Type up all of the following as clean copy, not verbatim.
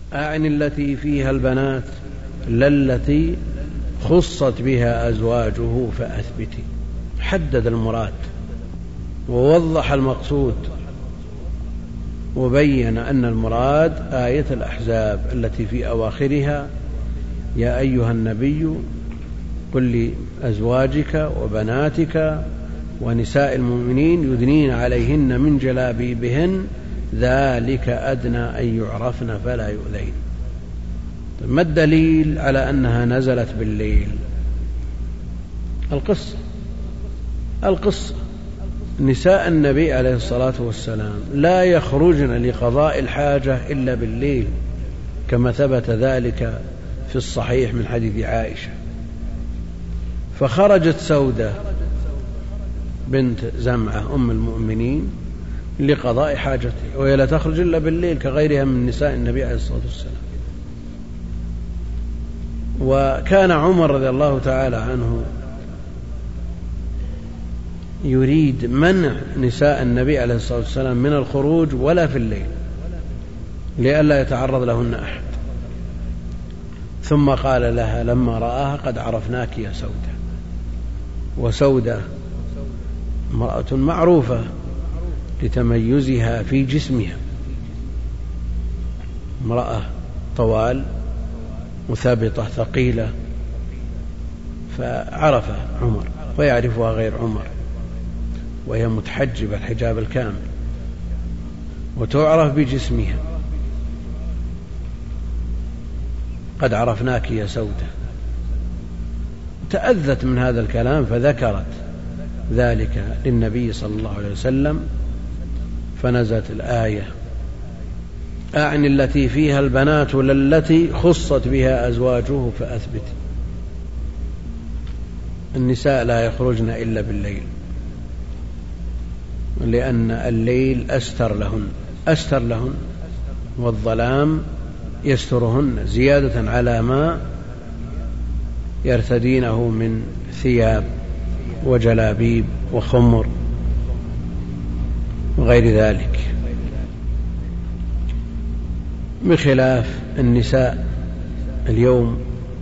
أعني التي فيها البنات لا التي خصت بها أزواجه فأثبتي. حدد المراد ووضح المقصود وبين أن المراد آية الأحزاب التي في أواخرها يا أيها النبي قل لأزواجك وبناتك ونساء المؤمنين يدنين عليهن من جلابيبهن ذلك أدنى أن يعرفن فلا يؤذين. ما الدليل على أنها نزلت بالليل؟ القصة نساء النبي عليه الصلاة والسلام لا يخرجن لقضاء الحاجة إلا بالليل كما ثبت ذلك في الصحيح من حديث عائشة. فخرجت سودة بنت زمعة أم المؤمنين لقضاء حاجته وهي لا تخرج إلا بالليل كغيرها من نساء النبي عليه الصلاة والسلام. وكان عمر رضي الله تعالى عنه يريد منع نساء النبي عليه الصلاة والسلام من الخروج ولا في الليل لئلا يتعرض لهن أحد، ثم قال لها لما رآها قد عرفناك يا سودة. وسودة امرأة معروفة لتميزها في جسمها، امرأة طوال مثابطة ثقيلة، فعرف عمر ويعرفها غير عمر، وهي متحجبة الحجاب الكامل وتعرف بجسمها. قد عرفناك يا سودة. تأذت من هذا الكلام فذكرت ذلك للنبي صلى الله عليه وسلم فنزلت الآية أعني التي فيها البنات للتي خصت بها أزواجه فأثبت. النساء لا يخرجن إلا بالليل لأن الليل أستر لهن والظلام يسترهن زيادة على ما يرتدينه من ثياب وجلابيب وخمر وغير ذلك، بخلاف النساء اليوم.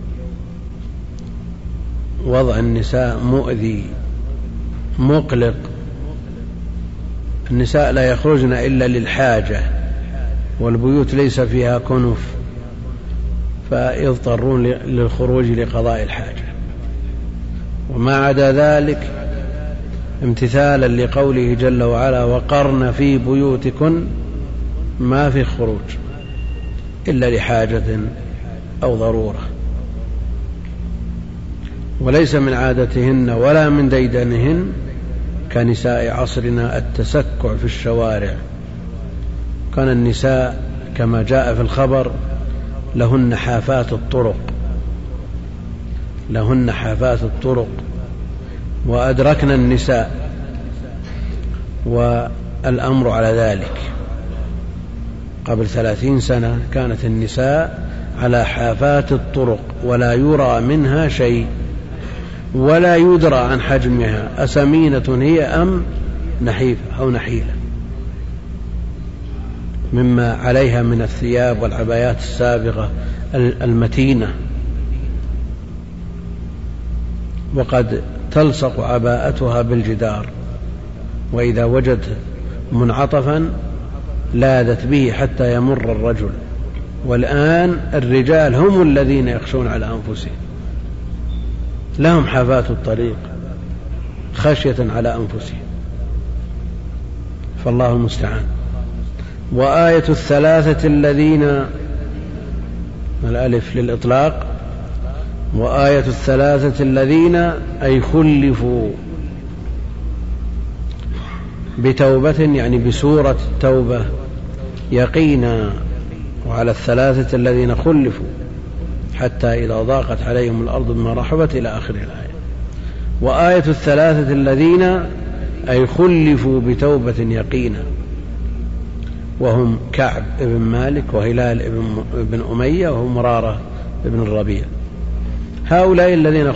وضع النساء مؤذي مقلق. النساء لا يخرجن إلا للحاجة والبيوت ليس فيها كنف فيضطرون للخروج لقضاء الحاجة، وما عدا ذلك امتثالا لقوله جل وعلا وقرن في بيوتكن، ما في خروج إلا لحاجة أو ضرورة. وليس من عادتهن ولا من ديدنهن كنساء عصرنا التسكع في الشوارع. كان النساء كما جاء في الخبر لهن حافات الطرق، وأدركنا النساء والأمر على ذلك. قبل 30 سنة كانت النساء على حافات الطرق ولا يرى منها شيء ولا يدرى عن حجمها أسمينة هي أم نحيفة أو نحيلة مما عليها من الثياب والعبايات السابغة المتينة، وقد تلصق عباءتها بالجدار، وإذا وجدت منعطفا لاذت به حتى يمر الرجل. والآن الرجال هم الذين يخشون على أنفسهم، لهم حافات الطريق خشية على أنفسهم، فالله المستعان. وآية الثلاثة الذين، الألف للإطلاق، وآية الثلاثة الذين أي خلفوا بتوبة يعني بسورة التوبة يقينا، وعلى الثلاثة الذين خلفوا حتى إذا ضاقت عليهم الأرض بما رحبت إلى آخر الآية. وآية الثلاثة الذين أي خلفوا بتوبة يقينا، وهم كعب بن مالك وهلال بن أمية ومرارة بن الربيع. هؤلاء الذين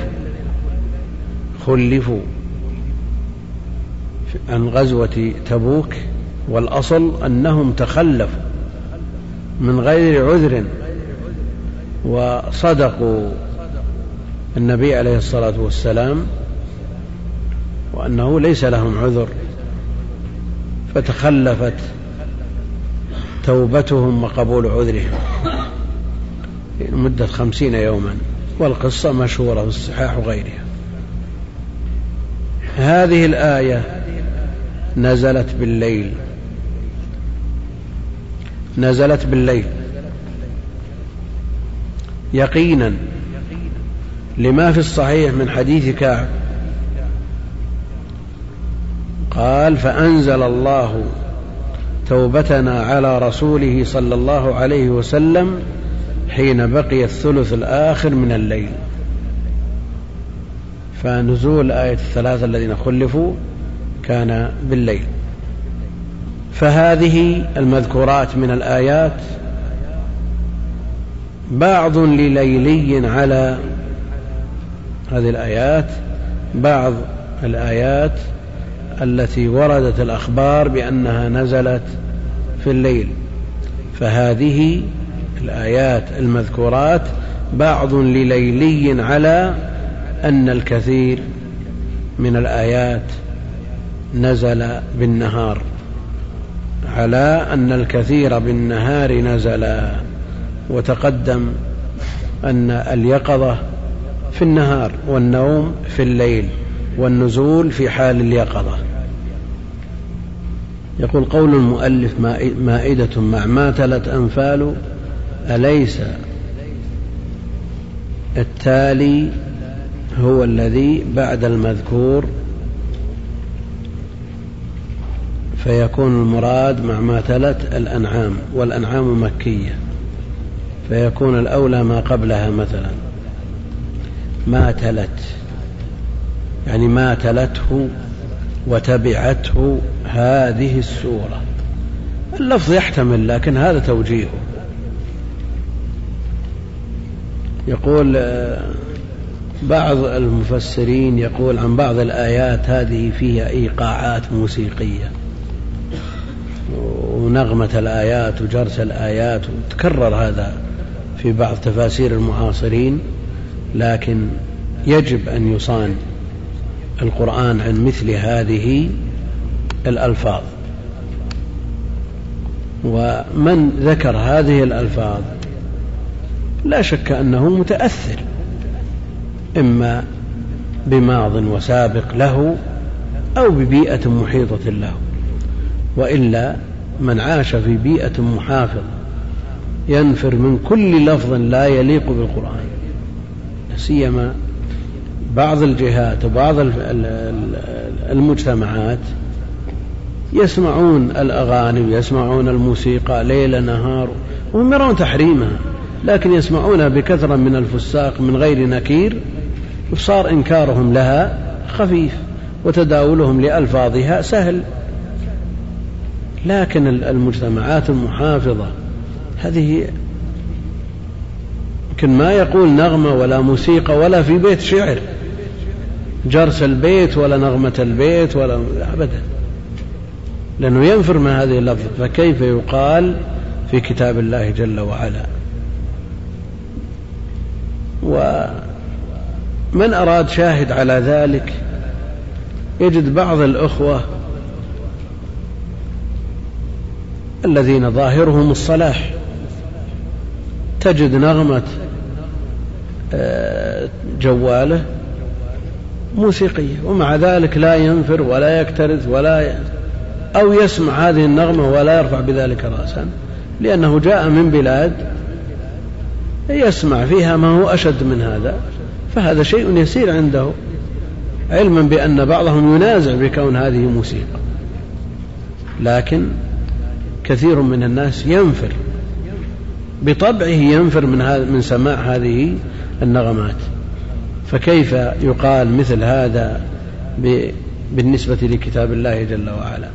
خلفوا عن غزوة تبوك، والأصل أنهم تخلفوا من غير عذر وصدقوا النبي عليه الصلاة والسلام وأنه ليس لهم عذر، فتخلفت توبتهم وقبول عذرهم مدة 50 يوما، والقصة مشهورة في الصحاح وغيرها. هذه الآية نزلت بالليل يقينا لما في الصحيح من حديث كعب قال: فأنزل الله توبتنا على رسوله صلى الله عليه وسلم حين بقي الثلث الآخر من الليل. فنزول آية 3 الذين خلفوا كان بالليل. فهذه المذكورات من الآيات بعض لليلي على هذه الآيات، بعض الآيات التي وردت الأخبار بأنها نزلت في الليل. فهذه الآيات المذكورات بعض لليلي على أن الكثير من الآيات نزل بالنهار، على أن الكثير بالنهار نزل. وتقدم أن اليقظة في النهار والنوم في الليل والنزول في حال اليقظة. يقول قول المؤلف: مائدة مع ما تلت أنفال، أليس التالي هو الذي بعد المذكور؟ فيكون المراد مع ما تلت الأنعام، والأنعام مكية، فيكون الأولى ما قبلها. مثلا ما تلت يعني ما تلته وتبعته هذه السورة. اللفظ يحتمل، لكن هذا توجيهه. يقول بعض المفسرين يقول عن بعض الآيات هذه فيها إيقاعات موسيقية ونغمة الآيات وجرس الآيات، وتكرر هذا في بعض تفاسير المعاصرين. لكن يجب أن يصان القرآن عن مثل هذه الألفاظ، ومن ذكر هذه الألفاظ لا شك أنه متأثر إما بماض وسابق له أو ببيئة محيطة له، وإلا من عاش في بيئة محافظة ينفر من كل لفظ لا يليق بالقرآن. سيما بعض الجهات وبعض المجتمعات يسمعون الأغاني ويسمعون الموسيقى ليل نهار وهم يرون تحريمها، لكن يسمعونها بكثرة من الفساق من غير نكير، وصار إنكارهم لها خفيف وتداولهم لألفاظها سهل. لكن المجتمعات المحافظة هذه يمكن ما يقول نغمة ولا موسيقى ولا في بيت شعر جرس البيت ولا نغمة البيت ولا أبدا، لأنه ينفر من هذه اللفظة. فكيف يقال في كتاب الله جل وعلا؟ ومن أراد شاهد على ذلك يجد بعض الأخوة الذين ظاهرهم الصلاح تجد نغمة جواله موسيقية، ومع ذلك لا ينفر ولا يكترث أو يسمع هذه النغمة ولا يرفع بذلك رأسا، لأنه جاء من بلاد يسمع فيها ما هو أشد من هذا، فهذا شيء يسير عنده، علما بأن بعضهم ينازع بكون هذه موسيقى. لكن كثير من الناس ينفر بطبعه، ينفر من سماع هذه النغمات. فكيف يقال مثل هذا بالنسبة لكتاب الله جل وعلا؟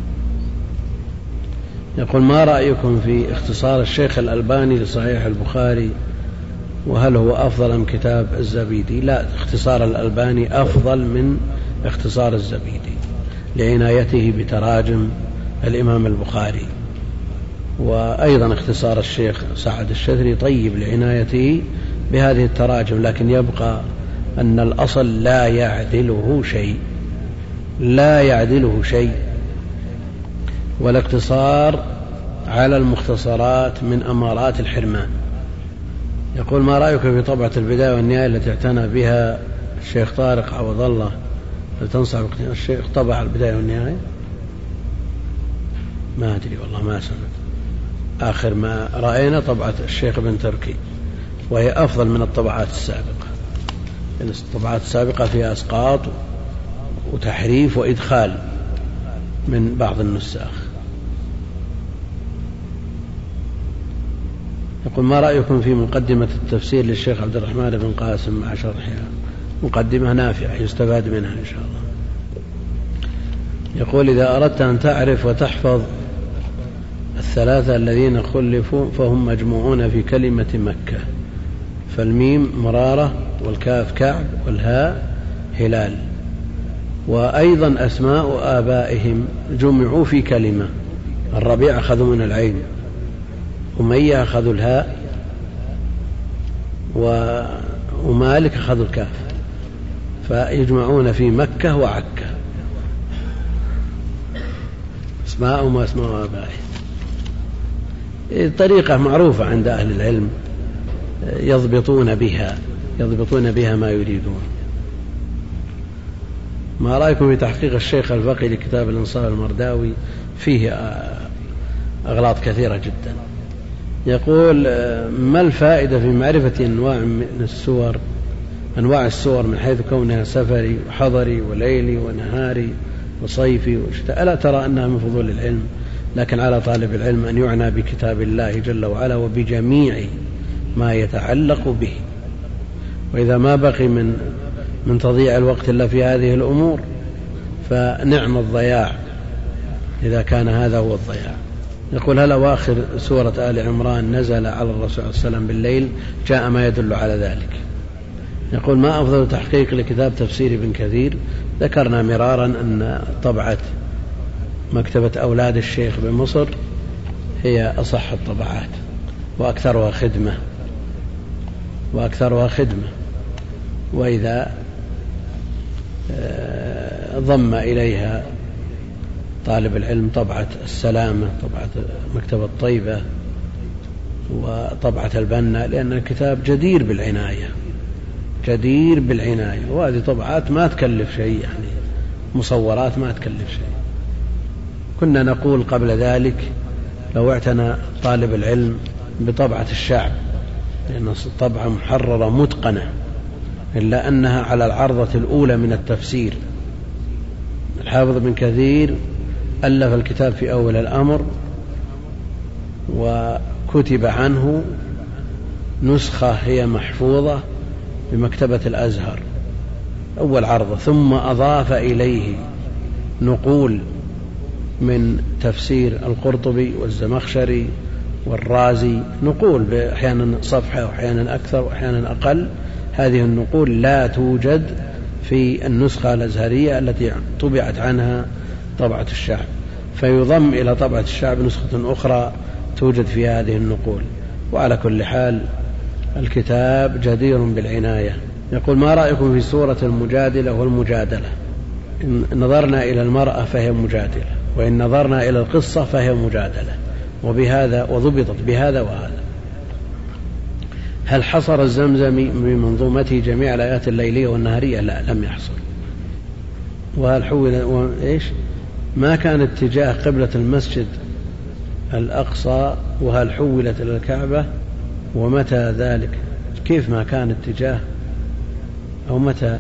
يقول: ما رأيكم في اختصار الشيخ الألباني لصحيح البخاري، وهل هو أفضل من كتاب الزبيدي؟ لا، اختصار الألباني أفضل من اختصار الزبيدي لعنايته بتراجم الإمام البخاري. وأيضا اختصار الشيخ سعد الشثري طيب لعنايته بهذه التراجم، لكن يبقى أن الأصل لا يعدله شيء، لا يعدله شيء. والاقتصار على المختصرات من أمارات الحرمان. يقول: ما رأيك في طبعة البداية والنهاية التي اعتنى بها الشيخ طارق عوض الله؟ هل تنصح الشيخ طبع البداية والنهاية؟ ما أدري والله، ما سمعت. آخر ما رأينا طبعة الشيخ ابن تركي، وهي أفضل من الطبعات السابقة، لأن الطبعات السابقة فيها أسقاط وتحريف وإدخال من بعض النساخ. يقول: ما رأيكم في مقدمة التفسير للشيخ عبد الرحمن بن قاسم مع شرحها؟ مقدمة نافعة يستفاد منها إن شاء الله. يقول: إذا أردت أن تعرف وتحفظ الثلاثة الذين خلفوا فهم مجموعون في كلمة مكة، فالميم مرارة، والكاف كعب، والهاء هلال. وأيضا أسماء آبائهم جمعوا في كلمة، الربيع أخذوا من العين، أمية أخذوا الهاء، ومالك أخذوا الكاف، فيجمعون في مكة وعكة، اسماءهم واسماء آبائهم. طريقة معروفة عند أهل العلم يضبطون بها ما يريدون. ما رأيكم في تحقيق الشيخ الفقي لكتاب الإنصاف المرداوي؟ فيه أغلاط كثيرة جدا. يقول: ما الفائدة في معرفة أنواع السور من حيث كونها سفري وحضري وليلي ونهاري وصيفي وشتاء؟ ألا ترى أنها من فضول العلم؟ لكن على طالب العلم أن يعنى بكتاب الله جل وعلا وبجميع ما يتعلق به، وإذا ما بقي من تضييع الوقت إلا في هذه الأمور فنعم الضياع إذا كان هذا هو الضياع. يقول: هل أواخر سورة آل عمران نزل على الرسول صلى الله عليه وسلم بالليل؟ جاء ما يدل على ذلك. يقول: ما أفضل تحقيق لكتاب تفسير ابن كثير؟ ذكرنا مرارا أن طبعة مكتبة أولاد الشيخ بمصر هي أصح الطبعات وأكثرها خدمة، وإذا ضم إليها طالب العلم طبعة السلامة، طبعة مكتبة طيبة، وطبعة البنا، لأن الكتاب جدير بالعناية، وهذه طبعات ما تكلف شيء، يعني مصورات ما تكلف شيء. كنا نقول قبل ذلك لو اعتنى طالب العلم بطبعة الشعب، لأن طبعة محررة متقنة، إلا أنها على العرضة الأولى من التفسير. الحافظ ابن كثير ألف الكتاب في أول الأمر، وكتب عنه نسخة هي محفوظة بمكتبة الأزهر أول عرضة، ثم أضاف إليه نقول من تفسير القرطبي والزمخشري والرازي، نقول أحيانا صفحة وأحيانا أكثر وأحيانا أقل. هذه النقول لا توجد في النسخة الأزهرية التي طبعت عنها طبعة الشعب، فيضم إلى طبعة الشعب نسخة أخرى توجد في هذه النقول. وعلى كل حال الكتاب جدير بالعناية. يقول: ما رأيكم في سورة المجادلة والمجادلة؟ إن نظرنا إلى المرأة فهي مجادلة، وإن نظرنا إلى القصة فهي مجادلة، وبهذا وضبطت بهذا وهذا. هل حصر الزمزمي بمنظومته جميع الآيات الليلية والنهارية؟ لا، لم يحصر. وهل حول ما كان اتجاه قبلة المسجد الأقصى؟ وهل حولت إلى الكعبة؟ ومتى ذلك؟ كيف ما كان اتجاه، أو متى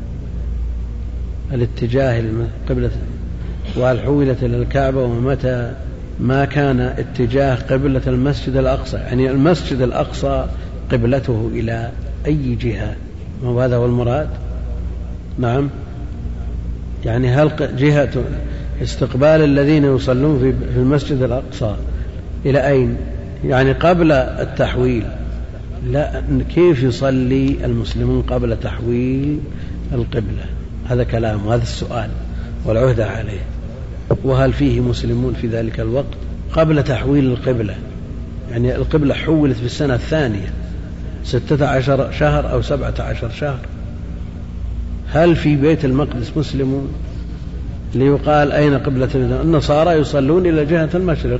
الاتجاه قبلة؟ وهل حولت إلى الكعبة؟ ومتى ما كان اتجاه قبلة المسجد الأقصى؟ يعني المسجد الأقصى قبلته إلى أي جهة؟ وهذا هو المراد. نعم، يعني هل جهة استقبال الذين يصلون في المسجد الأقصى إلى أين؟ يعني قبل التحويل؟ لا، كيف يصلي المسلمون قبل تحويل القبلة؟ هذا كلام، وهذا السؤال والعهدة عليه. وهل فيه مسلمون في ذلك الوقت؟ قبل تحويل القبلة، يعني القبلة حولت في السنة الثانية 16 شهر أو 17 شهر. هل في بيت المقدس مسلمون ليقال أين قبلة؟ النصارى يصلون إلى جهة المشرق.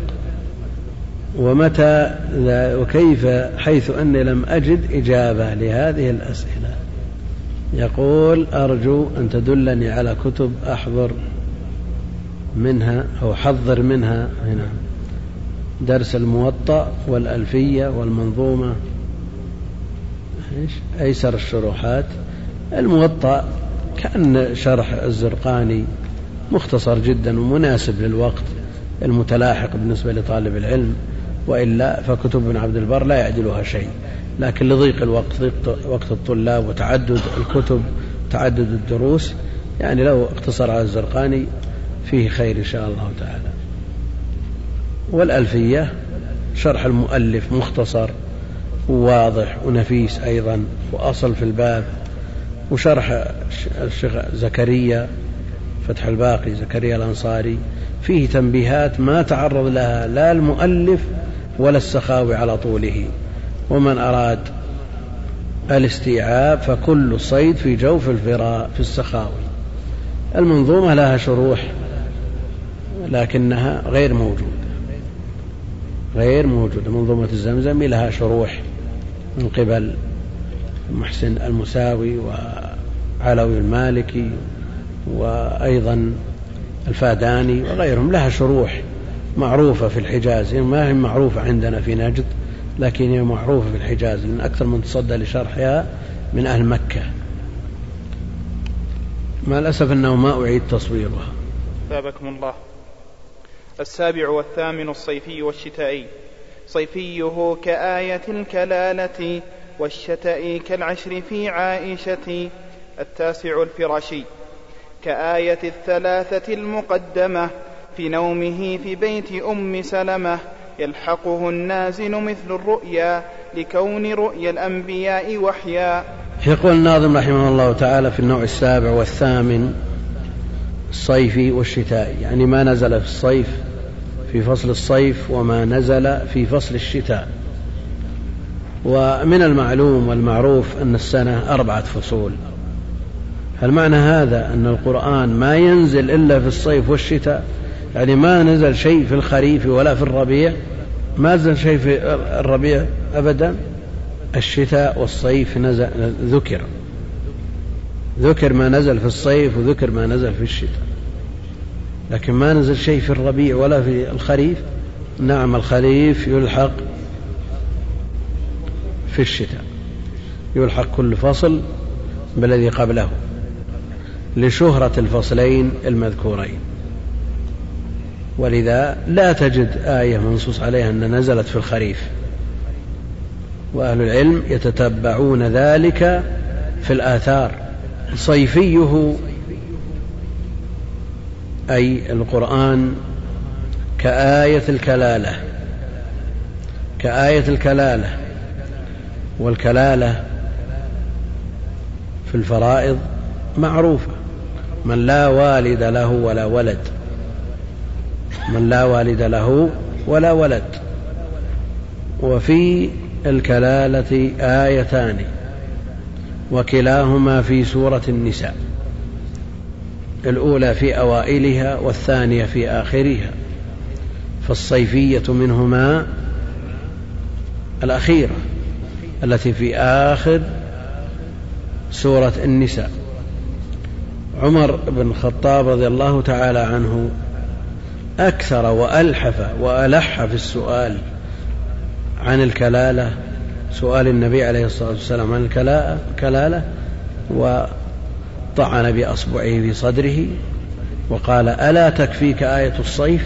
ومتى وكيف حيث أني لم أجد إجابة لهذه الأسئلة؟ يقول أرجو أن تدلني على كتب أحضر منها أو حضر منها هنا درس الموطأ والألفية والمنظومة أيسر الشروحات. الموطأ كأن شرح الزرقاني مختصر جدا ومناسب للوقت المتلاحق بالنسبة لطالب العلم، وإلا فكتب ابن عبد البر لا يعدلها شيء، لكن لضيق الوقت، ضيق وقت الطلاب وتعدد الكتب تعدد الدروس، يعني لو اقتصر على الزرقاني فيه خير إن شاء الله تعالى. والألفية شرح المؤلف مختصر وواضح ونفيس أيضا وأصل في الباب، وشرح الشيخ زكريا فتح الباقي زكريا الأنصاري فيه تنبيهات ما تعرض لها لا المؤلف ولا السخاوي على طوله. ومن أراد الاستيعاب فكل صيد في جوف الفراء في السخاوي. المنظومة لها شروح لكنها غير موجودة. منظومة الزمزمي لها شروح من قبل محسن المساوي وعلوي المالكي وأيضا الفاداني وغيرهم، لها شروح معروفة في الحجاز، يعني ما هي معروفة عندنا في نجد لكن هي معروفة في الحجاز، من أكثر من تصدى لشرحها من أهل مكة. مع الأسف أنه ما أعيد تصويرها. ثابكم الله. 7 والثامن الصيفي والشتائي. صيفيه كآية الكلالة والشتائي كالعشر في عائشة. 9 الفراشي كآية 3 المقدمة في نومه في بيت أم سلمة يلحقه النازل مثل الرؤيا لكون رؤيا الأنبياء وحيا. يقول الناظم رحمه الله تعالى في النوع 7 والثامن الصيفي والشتائي، يعني ما نزل في الصيف في فصل الصيف وما نزل في فصل الشتاء. ومن المعلوم والمعروف أن السنة 4 فصول. هل معنى هذا أن القرآن ما ينزل إلا في الصيف والشتاء؟ يعني ما نزل شيء في الخريف ولا في الربيع؟ ما نزل شيء في الربيع أبدا. الشتاء والصيف ذكر ما نزل في الصيف وذكر ما نزل في الشتاء، لكن ما نزل شيء في الربيع ولا في الخريف. نعم الخريف يلحق في الشتاء، يلحق كل فصل بالذي قبله لشهرة الفصلين المذكورين، ولذا لا تجد آية منصوص عليها أن نزلت في الخريف، وأهل العلم يتتبعون ذلك في الآثار. صيفيه أي القرآن كآية الكلالة، والكلالة في الفرائض معروفة، من لا والد له ولا ولد. وفي الكلالة آيتان وكلاهما في سورة النساء، الأولى في أوائلها والثانية في آخرها، فالصيفية منهما الأخيرة التي في آخر سورة النساء. عمر بن الخطاب رضي الله تعالى عنه أكثر وألح في السؤال عن الكلالة، سؤال النبي عليه الصلاة والسلام عن الكلالة، وطعن بأصبعه في صدره وقال: ألا تكفيك آية الصيف؟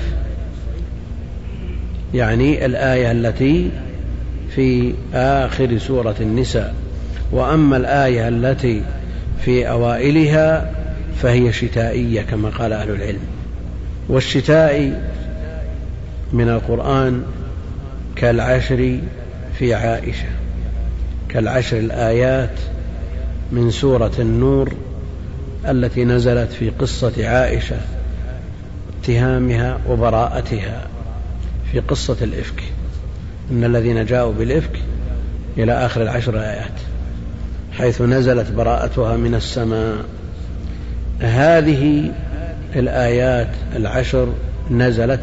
يعني الآية التي في آخر سورة النساء، وأما الآية التي في أوائلها فهي شتائية كما قال أهل العلم. والشتاء من القرآن كالعشر في عائشة، كالعشر الآيات من سورة النور التي نزلت في قصة عائشة اتهامها وبراءتها في قصة الإفك، إن الذين جاءوا بالإفك إلى آخر 10 آيات حيث نزلت براءتها من السماء. هذه الآيات 10 نزلت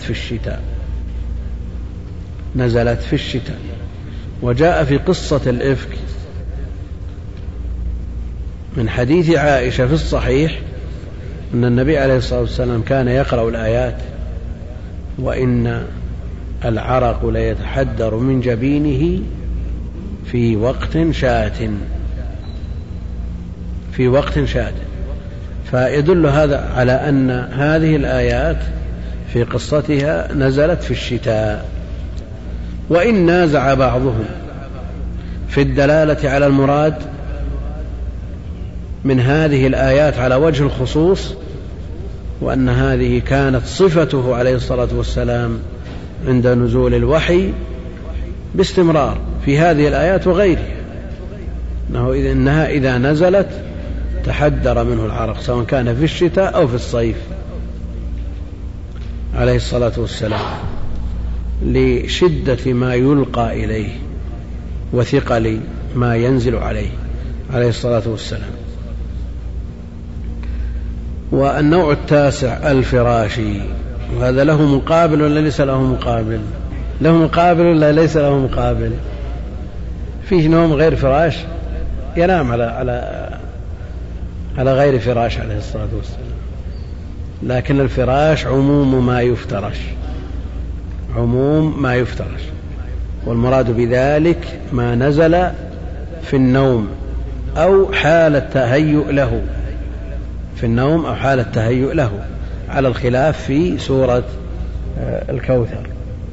في الشتاء. وجاء في قصة الإفك من حديث عائشة في الصحيح أن النبي عليه الصلاة والسلام كان يقرأ الآيات وإن العرق ليتحدر من جبينه في وقت شات. فيدل هذا على أن هذه الآيات في قصتها نزلت في الشتاء. وإن نازع بعضهم في الدلالة على المراد من هذه الآيات على وجه الخصوص، وأن هذه كانت صفته عليه الصلاة والسلام عند نزول الوحي باستمرار في هذه الآيات وغيرها، إنها إذا نزلت تحدر منه العرق سواء كان في الشتاء أو في الصيف عليه الصلاة والسلام، لشدة ما يلقى إليه وثقل ما ينزل عليه الصلاة والسلام. والنوع التاسع الفراشي، وهذا له مقابل ولا ليس له مقابل؟ له مقابل ولا ليس له مقابل؟ فيه نوم غير فراش، ينام على غير فراش عليه الصلاة والسلام، لكن الفراش عموم ما يفترش، والمراد بذلك ما نزل في النوم أو حال التهيؤ له، على الخلاف في سورة الكوثر.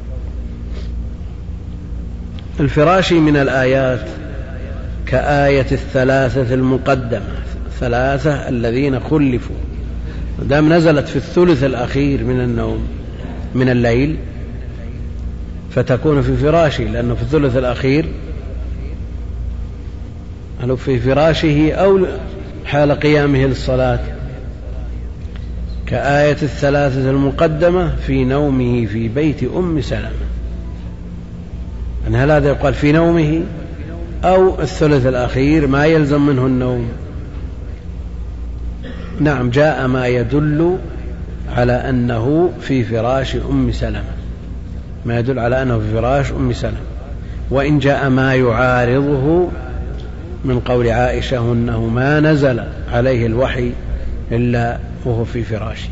الفراشي من الآيات كآية 3 المقدمة، 3 الذين خلفوا، دام نزلت في الثلث الأخير من النوم من الليل فتكون في فراشي، لأنه في الثلث الأخير هل في فراشه أو حال قيامه للصلاة. كآية 3 المقدمة في نومه في بيت أم سلمة، هل هذا يقال في نومه أو الثلث الأخير ما يلزم منه النوم؟ نعم، جاء ما يدل على أنه في فراش أم سلمة، ما يدل على أنه في فراش أم سلمة، وإن جاء ما يعارضه من قول عائشة أنه ما نزل عليه الوحي إلا وهو في فراشه،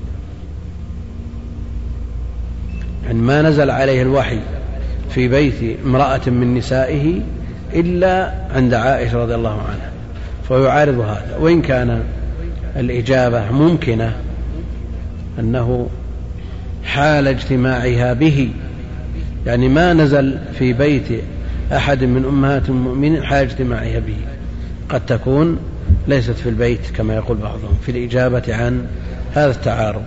يعني ما نزل عليه الوحي في بيت امرأة من نسائه إلا عند عائشة رضي الله عنها، فيعارض هذا. وإن كان الإجابة ممكنة أنه حال اجتماعها به، يعني ما نزل في بيت أحد من أمهات المؤمنين حال اجتماعها به، قد تكون ليست في البيت كما يقول بعضهم في الإجابة عن هذا التعارض.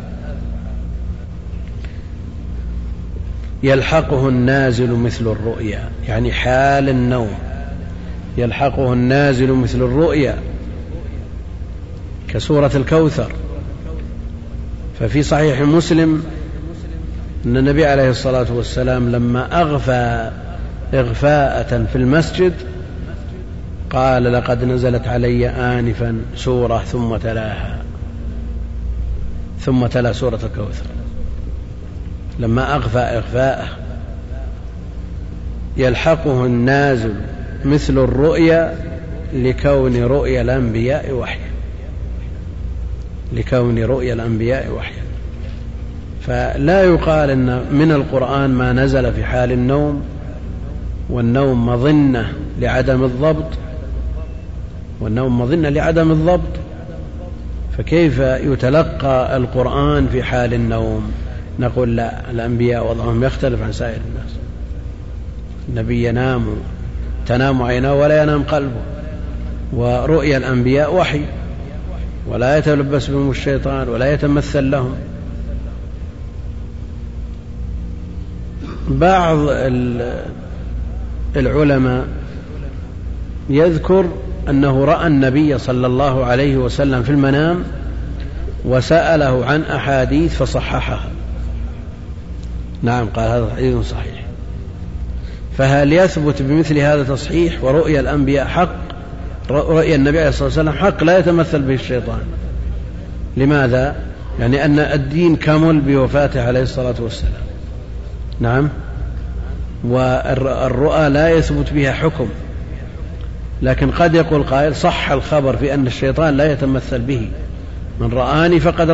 يلحقه النازل مثل الرؤيا، يعني حال النوم يلحقه النازل مثل الرؤيا كسورة الكوثر. ففي صحيح مسلم أن النبي عليه الصلاة والسلام لما أغفى إغفاءة في المسجد قال لقد نزلت علي آنفا سورة ثم تلا سورة الكوثر لما أغفى إغفاءه. يلحقه النازل مثل الرؤيا لكون رؤيا الأنبياء وحيا، فلا يقال إن من القرآن ما نزل في حال النوم، والنوم مظنة لعدم الضبط، فكيف يتلقى القرآن في حال النوم؟ نقول لا، الأنبياء وضعهم يختلف عن سائر الناس. النبي تنام عيناه ولا ينام قلبه، ورؤيا الأنبياء وحي ولا يتلبس بهم الشيطان ولا يتمثل لهم. بعض العلماء يذكر أنه رأى النبي صلى الله عليه وسلم في المنام وسأله عن أحاديث فصححها، نعم قال هذا حديث صحيح. فهل يثبت بمثل هذا تصحيح ورؤيا الأنبياء حق؟ رؤيا النبي عليه الصلاة والسلام حق لا يتمثل به الشيطان. لماذا؟ يعني أن الدين كمل بوفاته عليه الصلاة والسلام. نعم. والرؤى لا يثبت بها حكم، لكن قد يقول قائل صح الخبر في أن الشيطان لا يتمثل به، من رآني فقد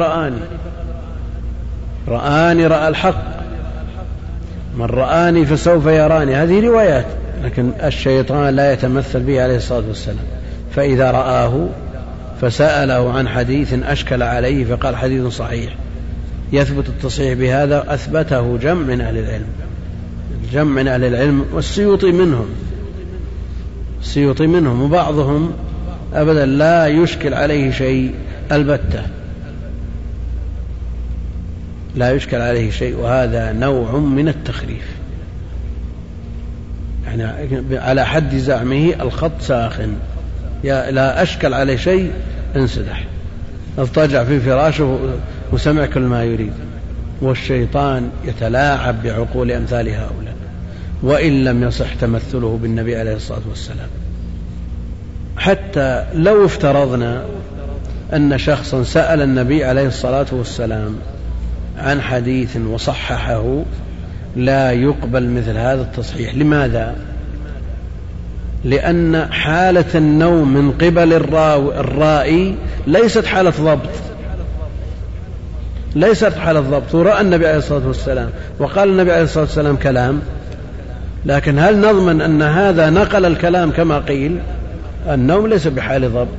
رآني رأى الحق، من رآني فسوف يراني، هذه روايات، لكن الشيطان لا يتمثل به عليه الصلاة والسلام. فإذا رآه فسأله عن حديث أشكل عليه فقال حديث صحيح، يثبت التصحيح بهذا، أثبته جمع من أهل العلم، والسيوطي منهم، وبعضهم أبدا لا يشكل عليه شيء البتة، لا يشكل عليه شيء، وهذا نوع من التخريف، يعني على حد زعمه الخط ساخن، لا أشكل عليه شيء انسدح، اضطجع في فراشه وسمع كل ما يريد. والشيطان يتلاعب بعقول أمثال هؤلاء، وإن لم يصح تمثله بالنبي عليه الصلاة والسلام. حتى لو افترضنا أن شخصا سأل النبي عليه الصلاة والسلام عن حديث وصححه، لا يقبل مثل هذا التصحيح. لماذا؟ لأن حالة النوم من قبل الرائي ليست حالة ضبط، ورأى النبي عليه الصلاة والسلام وقال النبي عليه الصلاة والسلام كلام، لكن هل نضمن أن هذا نقل الكلام كما قيل؟ النوم ليس بحال ضبط.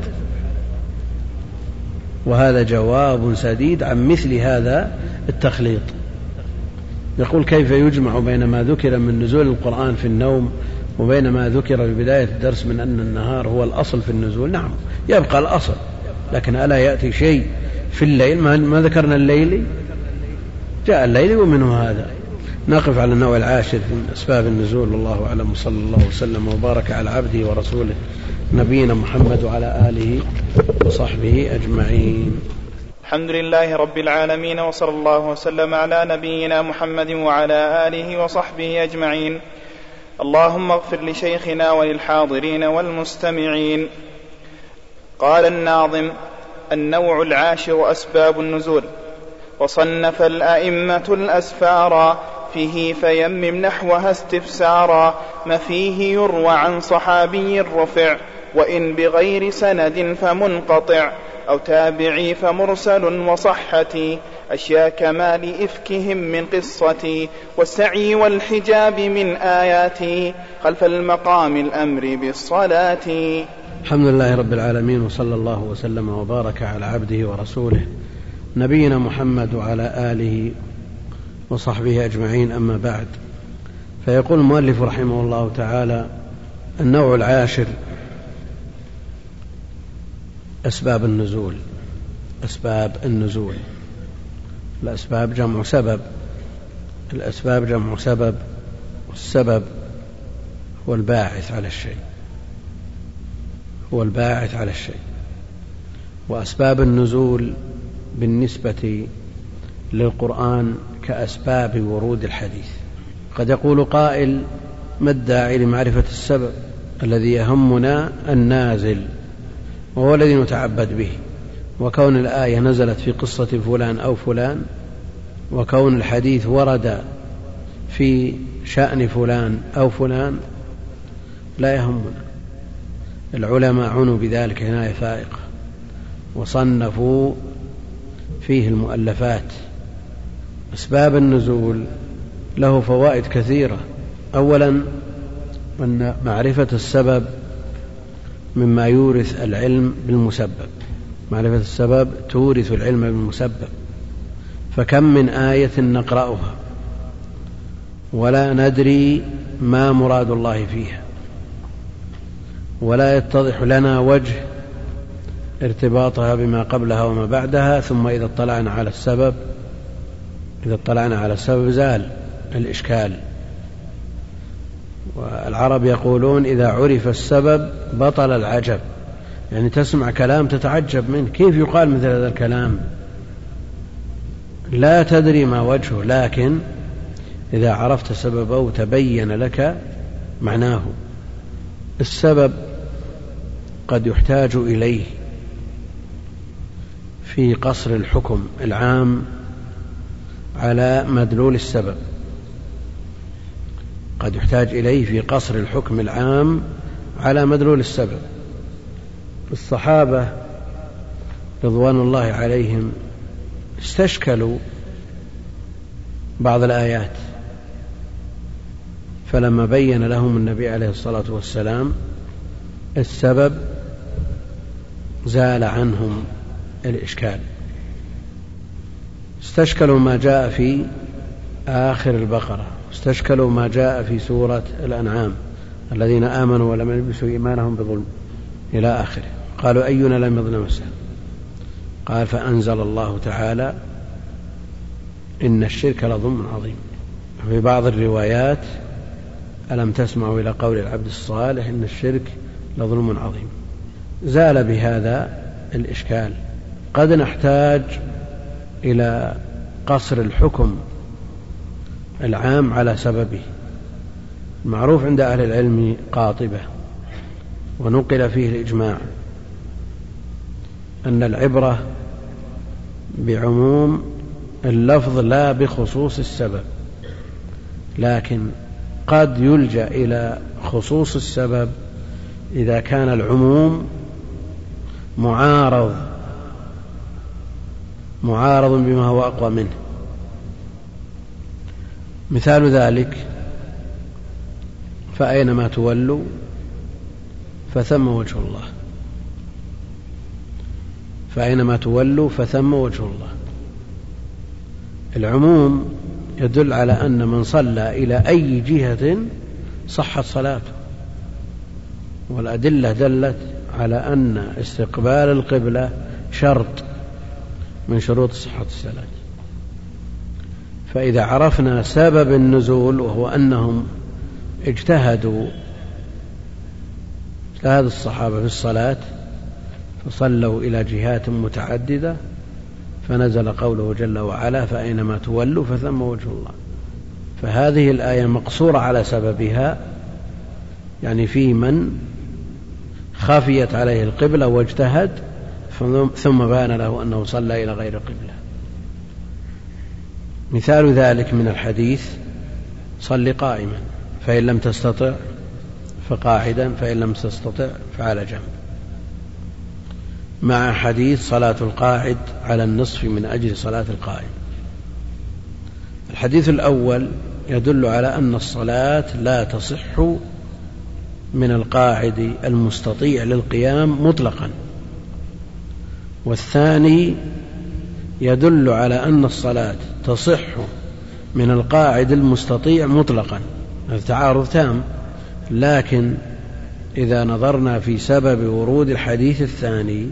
وهذا جواب سديد عن مثل هذا التخليط. يقول كيف يجمع بين ما ذكر من نزول القرآن في النوم وبين ما ذكر في بداية الدرس من أن النهار هو الأصل في النزول؟ نعم يبقى الأصل، لكن ألا يأتي شيء في الليل؟ ما ذكرنا الليل، جاء الليل ومنه هذا. نقف على النوع العاشر من أسباب النزول، والله أعلم، صلى الله وسلم وبارك على عبده ورسوله نبينا محمد وعلى آله وصحبه أجمعين. الحمد لله رب العالمين، وصلى الله وسلم على نبينا محمد وعلى آله وصحبه أجمعين. اللهم اغفر لشيخنا وللحاضرين والمستمعين. قال الناظم: النوع العاشر أسباب النزول. وصنف الأئمة الأسفارا فيه فيمم نحوها استفسارا، ما فيه يروى عن صحابي رفع، وإن بغير سند فمنقطع، أو تابعي فمرسل وصحتي، أشياء كمال إفكهم من قصتي، والسعي والحجاب من آياتي، خلف المقام الأمر بالصلاة. الحمد لله رب العالمين، وصلى الله وسلم وبارك على عبده ورسوله نبينا محمد وعلى آله وصحبه أجمعين. أما بعد، فيقول المؤلف رحمه الله تعالى: النوع العاشر أسباب النزول. أسباب النزول، الأسباب جمع سبب، الأسباب جمع سبب، والسبب هو الباعث على الشيء، هو الباعث على الشيء. وأسباب النزول بالنسبة للقرآن كأسباب ورود الحديث. قد يقول قائل: ما الداعي لمعرفة السبب؟ الذي يهمنا النازل، وهو الذي نتعبد به، وكون الآية نزلت في قصة فلان أو فلان، وكون الحديث ورد في شأن فلان أو فلان لا يهمنا. العلماء عنوا بذلك عناية فائقة، وصنفوا فيه المؤلفات. أسباب النزول له فوائد كثيرة. أولا، أن معرفة السبب مما يورث العلم بالمسبب، معرفة السبب تورث العلم بالمسبب. فكم من آية نقرأها ولا ندري ما مراد الله فيها، ولا يتضح لنا وجه ارتباطها بما قبلها وما بعدها، ثم إذا اطلعنا على السبب زال الإشكال. والعرب يقولون: إذا عرف السبب بطل العجب، يعني تسمع كلام تتعجب منه، كيف يقال مثل هذا الكلام؟ لا تدري ما وجهه، لكن إذا عرفت سببه تبين لك معناه. السبب قد يحتاج إليه في قصر الحكم العام على مدلول السبب، قد يحتاج إليه في قصر الحكم العام على مدلول السبب. الصحابة رضوان الله عليهم استشكلوا بعض الآيات، فلما بين لهم النبي عليه الصلاة والسلام السبب زال عنهم الإشكال. استشكلوا ما جاء في آخر البقرة، استشكلوا ما جاء في سورة الأنعام الذين آمنوا ولم يلبسوا إيمانهم بظلم إلى آخره. قالوا أينا لم يظلم نفسه؟ قال فأنزل الله تعالى إن الشرك لظلم عظيم. في بعض الروايات ألم تسمعوا إلى قول العبد الصالح إن الشرك لظلم عظيم. زال بهذا الإشكال. قد نحتاج إلى قصر الحكم العام على سببه. المعروف عند أهل العلم قاطبة، ونقل فيه الإجماع أن العبرة بعموم اللفظ لا بخصوص السبب، لكن قد يلجأ إلى خصوص السبب إذا كان العموم معارض بما هو أقوى منه. مثال ذلك فأينما تولوا فثم وجه الله، فأينما تولوا فثم وجه الله. العموم يدل على أن من صلى إلى أي جهة صحت صلاته، والأدلة دلت على أن استقبال القبلة شرط من شروط صحة الصلاة. فإذا عرفنا سبب النزول وهو أنهم اجتهدوا الصحابة في الصلاة فصلوا إلى جهات متعددة، فنزل قوله جل وعلا فأينما تولوا فثم وجه الله. فهذه الآية مقصورة على سببها، يعني في من خافيت عليه القبلة واجتهد ثم بان له أنه صلى إلى غير القبلة. مثال ذلك من الحديث صل قائما فإن لم تستطع فقاعدا فإن لم تستطع فعلى جنب، مع حديث صلاة القاعد على النصف من أجل صلاة القائم. الحديث الأول يدل على أن الصلاة لا تصح من القاعد المستطيع للقيام مطلقا، والثاني يدل على أن الصلاة تصح من القاعد المستطيع مطلقا. هذا تعارض تام، لكن إذا نظرنا في سبب ورود الحديث الثاني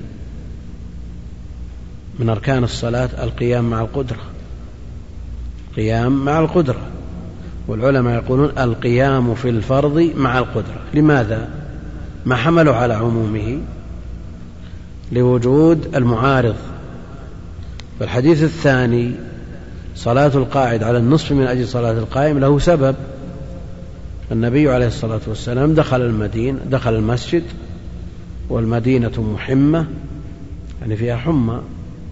من أركان الصلاة القيام مع القدرة، قيام مع القدرة، والعلماء يقولون القيام في الفرض مع القدرة. لماذا؟ ما حملوا على عمومه لوجود المعارض. فالحديث الثاني صلاة القاعد على النصف من أجل صلاة القائم له سبب. النبي عليه الصلاة والسلام دخل المسجد والمدينة محمة، يعني فيها حمى.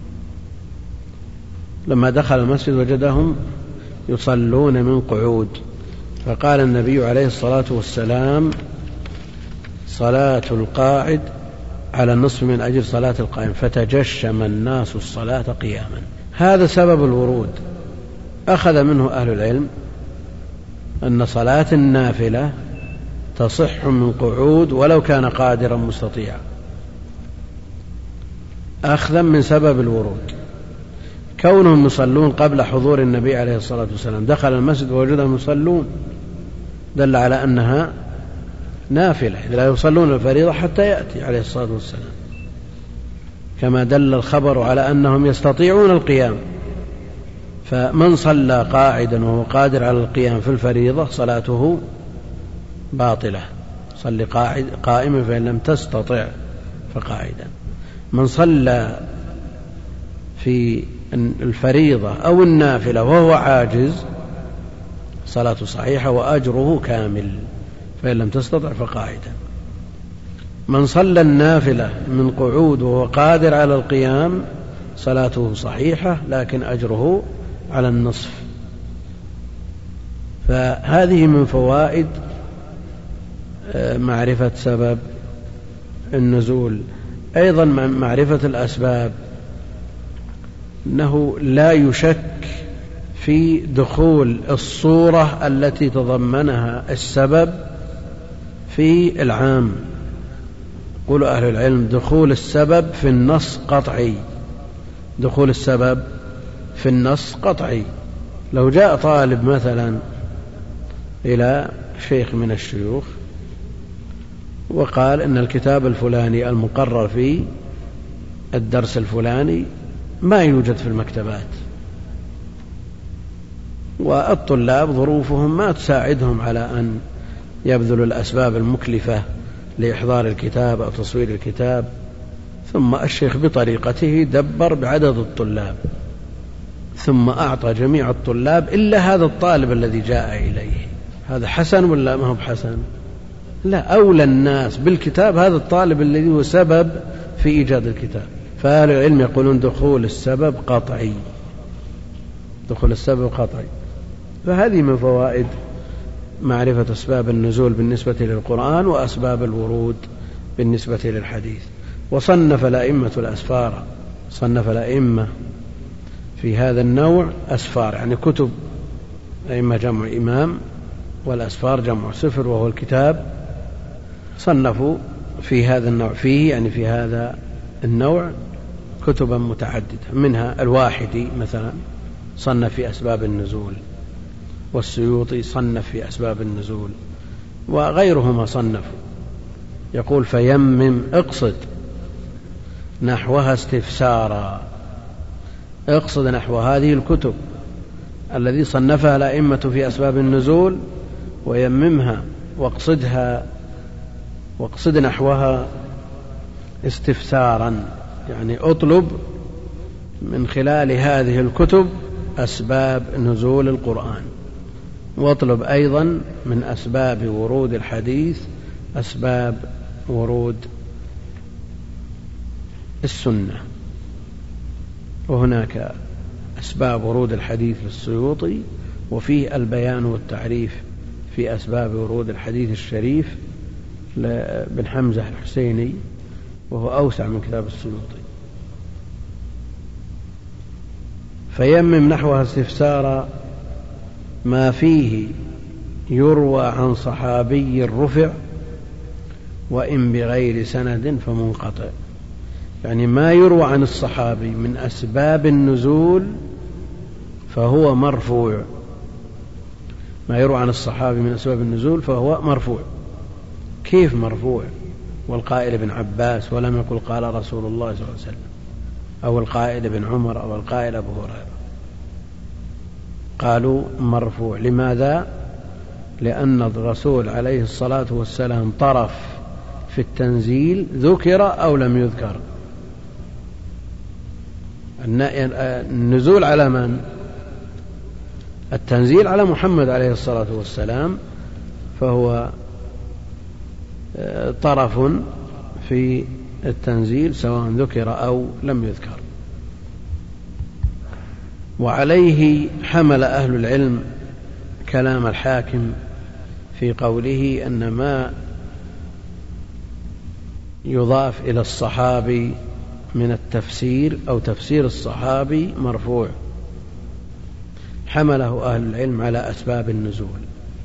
لما دخل المسجد وجدهم يصلون من قعود، فقال النبي عليه الصلاة والسلام صلاة القاعد على النصف من أجل صلاة القائم، فتجشم الناس الصلاة قياما. هذا سبب الورود. أخذ منه أهل العلم أن صلاة النافلة تصح من قعود ولو كان قادرا مستطيعا، أخذا من سبب الورود. كونهم يصلون قبل حضور النبي عليه الصلاة والسلام، دخل المسجد ووجدهم يصلون، دل على أنها نافلة، لا يصلون الفريضة حتى يأتي عليه الصلاة والسلام، كما دل الخبر على أنهم يستطيعون القيام. فمن صلى قاعدا وهو قادر على القيام في الفريضة صلاته باطلة. صل قائما فإن لم تستطع فقاعدا. من صلى في الفريضة أو النافلة وهو عاجز صلاته صحيحة وأجره كامل، فإن لم تستطع فقاعدا. من صلى النافلة من قعود وهو قادر على القيام صلاته صحيحة لكن أجره على النصف. فهذه من فوائد معرفة سبب النزول. أيضا معرفة الأسباب، أنه لا يشك في دخول الصورة التي تضمنها السبب في العام. يقول أهل العلم دخول السبب في النص قطعي، دخول السبب في النص قطعي. لو جاء طالب مثلا إلى شيخ من الشيوخ وقال إن الكتاب الفلاني المقرر فيه الدرس الفلاني ما يوجد في المكتبات، والطلاب ظروفهم ما تساعدهم على أن يبذلوا الأسباب المكلفة لإحضار الكتاب أو تصوير الكتاب، ثم الشيخ بطريقته دبر بعدد الطلاب، ثم أعطى جميع الطلاب إلا هذا الطالب الذي جاء إليه. هذا حسن ولا ما هو بحسن؟ لا، أولى الناس بالكتاب هذا الطالب الذي هو سبب في إيجاد الكتاب. فأهل العلم يقولون دخول السبب قطعي، دخول السبب قطعي. فهذه من فوائد معرفة أسباب النزول بالنسبة للقرآن وأسباب الورود بالنسبة للحديث. وصنف الأئمة الأسفار، صنف الأئمة في هذا النوع أسفار، يعني كتب. أئمة جمع إمام، والأسفار جمع سفر وهو الكتاب. صنفوا في هذا النوع، فيه يعني في هذا النوع كتبا متعددة، منها الواحدي مثلا صنف في أسباب النزول، والسيوطي صنف في أسباب النزول، وغيرهما صنفوا. يقول فيمم اقصد نحوها استفسارا، اقصد نحو هذه الكتب الذي صنفها الأئمة في أسباب النزول ويممها واقصد نحوها استفسارا، يعني اطلب من خلال هذه الكتب أسباب نزول القرآن، واطلب أيضا من أسباب ورود الحديث أسباب ورود السنة. وهناك أسباب ورود الحديث للسيوطي، وفيه البيان والتعريف في أسباب ورود الحديث الشريف لابن حمزة الحسيني، وهو أوسع من كتاب السيوطي. فيمم نحوها استفسارا ما فيه يروى عن صحابي رفع وإن بغير سند فمنقطع، يعني ما يروى عن الصحابي من أسباب النزول فهو مرفوع، ما يروى عن الصحابي من أسباب النزول فهو مرفوع. كيف مرفوع والقائل ابن عباس ولم يقل قال رسول الله صلى الله عليه وسلم، أو القائل ابن عمر أو القائل أبو هريرة؟ قالوا مرفوع. لماذا؟ لأن الرسول عليه الصلاة والسلام طرف في التنزيل ذكر أو لم يذكر. النزول على من؟ التنزيل على محمد عليه الصلاة والسلام، فهو طرف في التنزيل سواء ذكر أو لم يذكر. وعليه حمل أهل العلم كلام الحاكم في قوله أن ما يضاف إلى الصحابي من التفسير أو تفسير الصحابي مرفوع، حمله أهل العلم على أسباب النزول.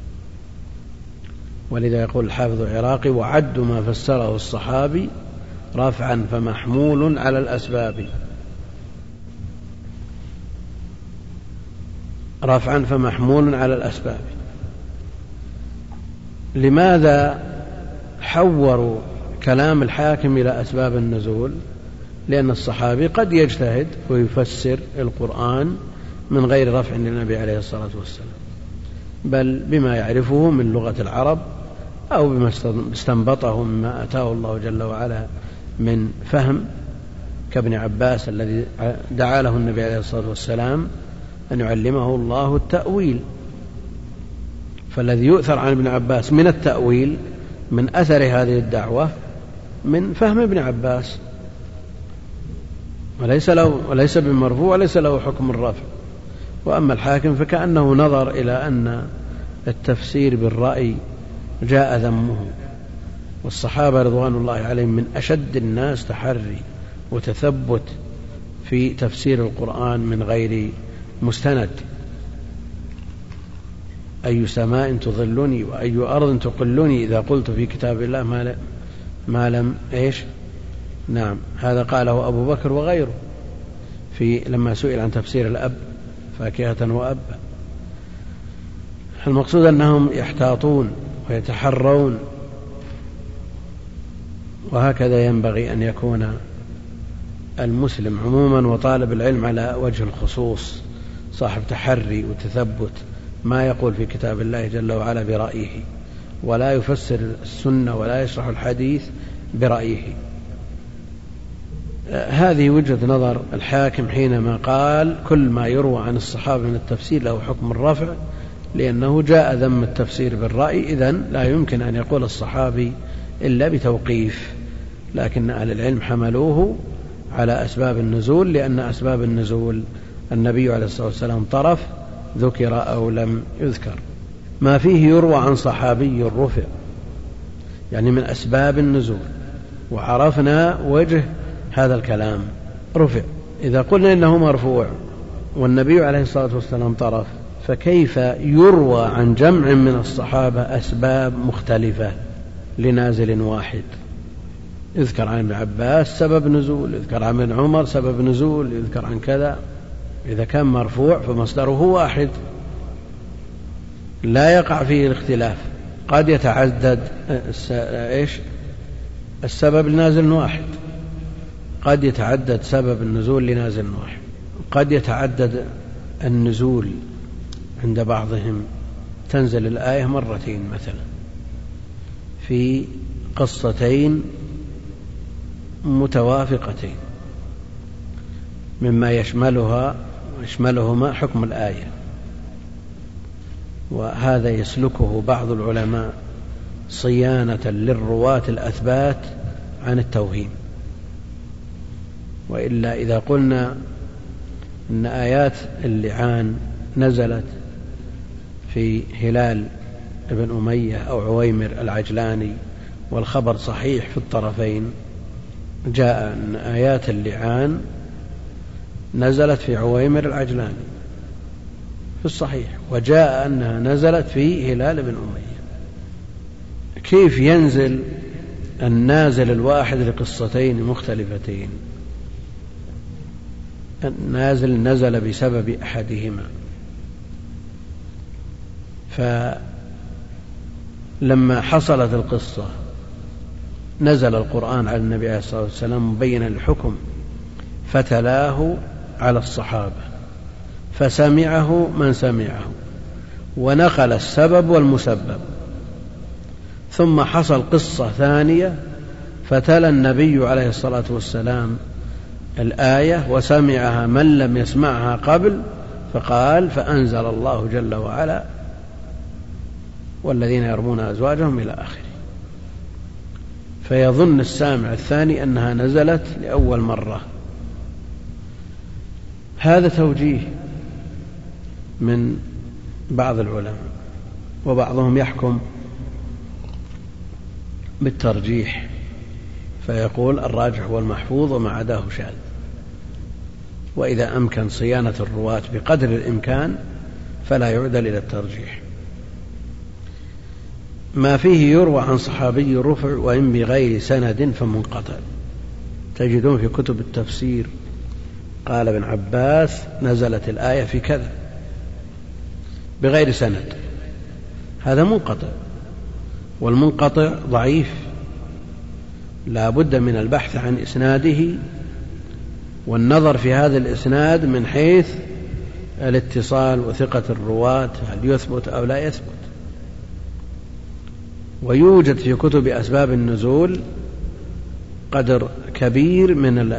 ولذا يقول الحافظ العراقي وعد ما فسره الصحابي رفعا فمحمول على الأسباب، رفعا فمحمول على الأسباب. لماذا حوروا كلام الحاكم إلى أسباب النزول؟ لأن الصحابي قد يجتهد ويفسر القرآن من غير رفع للنبي عليه الصلاة والسلام، بل بما يعرفه من لغة العرب أو بما استنبطه مما أتاه الله جل وعلا من فهم، كابن عباس الذي دعا له النبي عليه الصلاة والسلام أن يعلمه الله التأويل، فالذي يؤثر عن ابن عباس من التأويل من أثر هذه الدعوة من فهم ابن عباس، وليس بمرفوع وليس له حكم الرفع. وأما الحاكم فكأنه نظر إلى أن التفسير بالرأي جاء ذمه، والصحابة رضوان الله عليهم من أشد الناس تحري وتثبت في تفسير القرآن من غير مستند. أي سماء تظلني وأي أرض تقلني إذا قلت في كتاب الله ما لم إيش. نعم، هذا قاله أبو بكر وغيره لما سئل عن تفسير الأب فاكهة وأب. المقصود أنهم يحتاطون ويتحرون، وهكذا ينبغي أن يكون المسلم عموما وطالب العلم على وجه الخصوص، صاحب تحري وتثبت، ما يقول في كتاب الله جل وعلا برأيه، ولا يفسر السنة ولا يشرح الحديث برأيه. هذه وجهة نظر الحاكم حينما قال كل ما يروى عن الصحابة من التفسير له حكم الرفع، لأنه جاء ذم التفسير بالرأي، إذن لا يمكن أن يقول الصحابي إلا بتوقيف. لكن أهل العلم حملوه على أسباب النزول، لأن أسباب النزول النبي عليه الصلاة والسلام طرف ذكر أو لم يذكر. ما فيه يروى عن صحابي الرفع يعني من أسباب النزول، وعرفنا وجه هذا الكلام رفع. إذا قلنا إنه مرفوع والنبي عليه الصلاة والسلام طرف، فكيف يروى عن جمع من الصحابة أسباب مختلفة لنازل واحد؟ يذكر عن ابن عباس سبب نزول، يذكر عن ابن عمر سبب نزول، يذكر عن كذا. إذا كان مرفوع فمصدره واحد لا يقع فيه الاختلاف، قد يتعدد السبب لنازل واحد، قد يتعدد سبب النزول لنازل واحد، قد يتعدد النزول عند بعضهم، تنزل الآية مرتين مثلا في قصتين متوافقتين مما يشملهما حكم الآية، وهذا يسلكه بعض العلماء صيانة للرواة الأثبات عن التوهيم. وإلا إذا قلنا إن آيات اللعان نزلت في هلال ابن أمية أو عويمر العجلاني والخبر صحيح في الطرفين، جاء أن آيات اللعان نزلت في عويمر العجلاني في الصحيح، وجاء أنها نزلت في هلال ابن أمية. كيف ينزل النازل الواحد لقصتين مختلفتين؟ النازل نزل بسبب أحدهما، فلما حصلت القصة نزل القرآن على النبي عليه الصلاة والسلام مبينا الحكم، فتلاه على الصحابة فسمعه من سمعه ونقل السبب والمسبب. ثم حصل قصة ثانية فتلا النبي عليه الصلاة والسلام الآية وسمعها من لم يسمعها قبل، فقال فأنزل الله جل وعلا والذين يرمون أزواجهم إلى آخره، فيظن السامع الثاني أنها نزلت لأول مرة. هذا توجيه من بعض العلماء، وبعضهم يحكم بالترجيح فيقول الراجح هو المحفوظ وما عداه شاذ. وإذا أمكن صيانة الرواة بقدر الإمكان فلا يعدل إلى الترجيح. ما فيه يروى عن صحابي الرفع وإن بغير سند فمنقطع. تجدون في كتب التفسير قال ابن عباس نزلت الآية في كذا بغير سند، هذا منقطع، والمنقطع ضعيف، لا بد من البحث عن إسناده والنظر في هذا الإسناد من حيث الاتصال وثقة الرواة، هل يثبت أو لا يثبت. ويوجد في كتب أسباب النزول قدر كبير من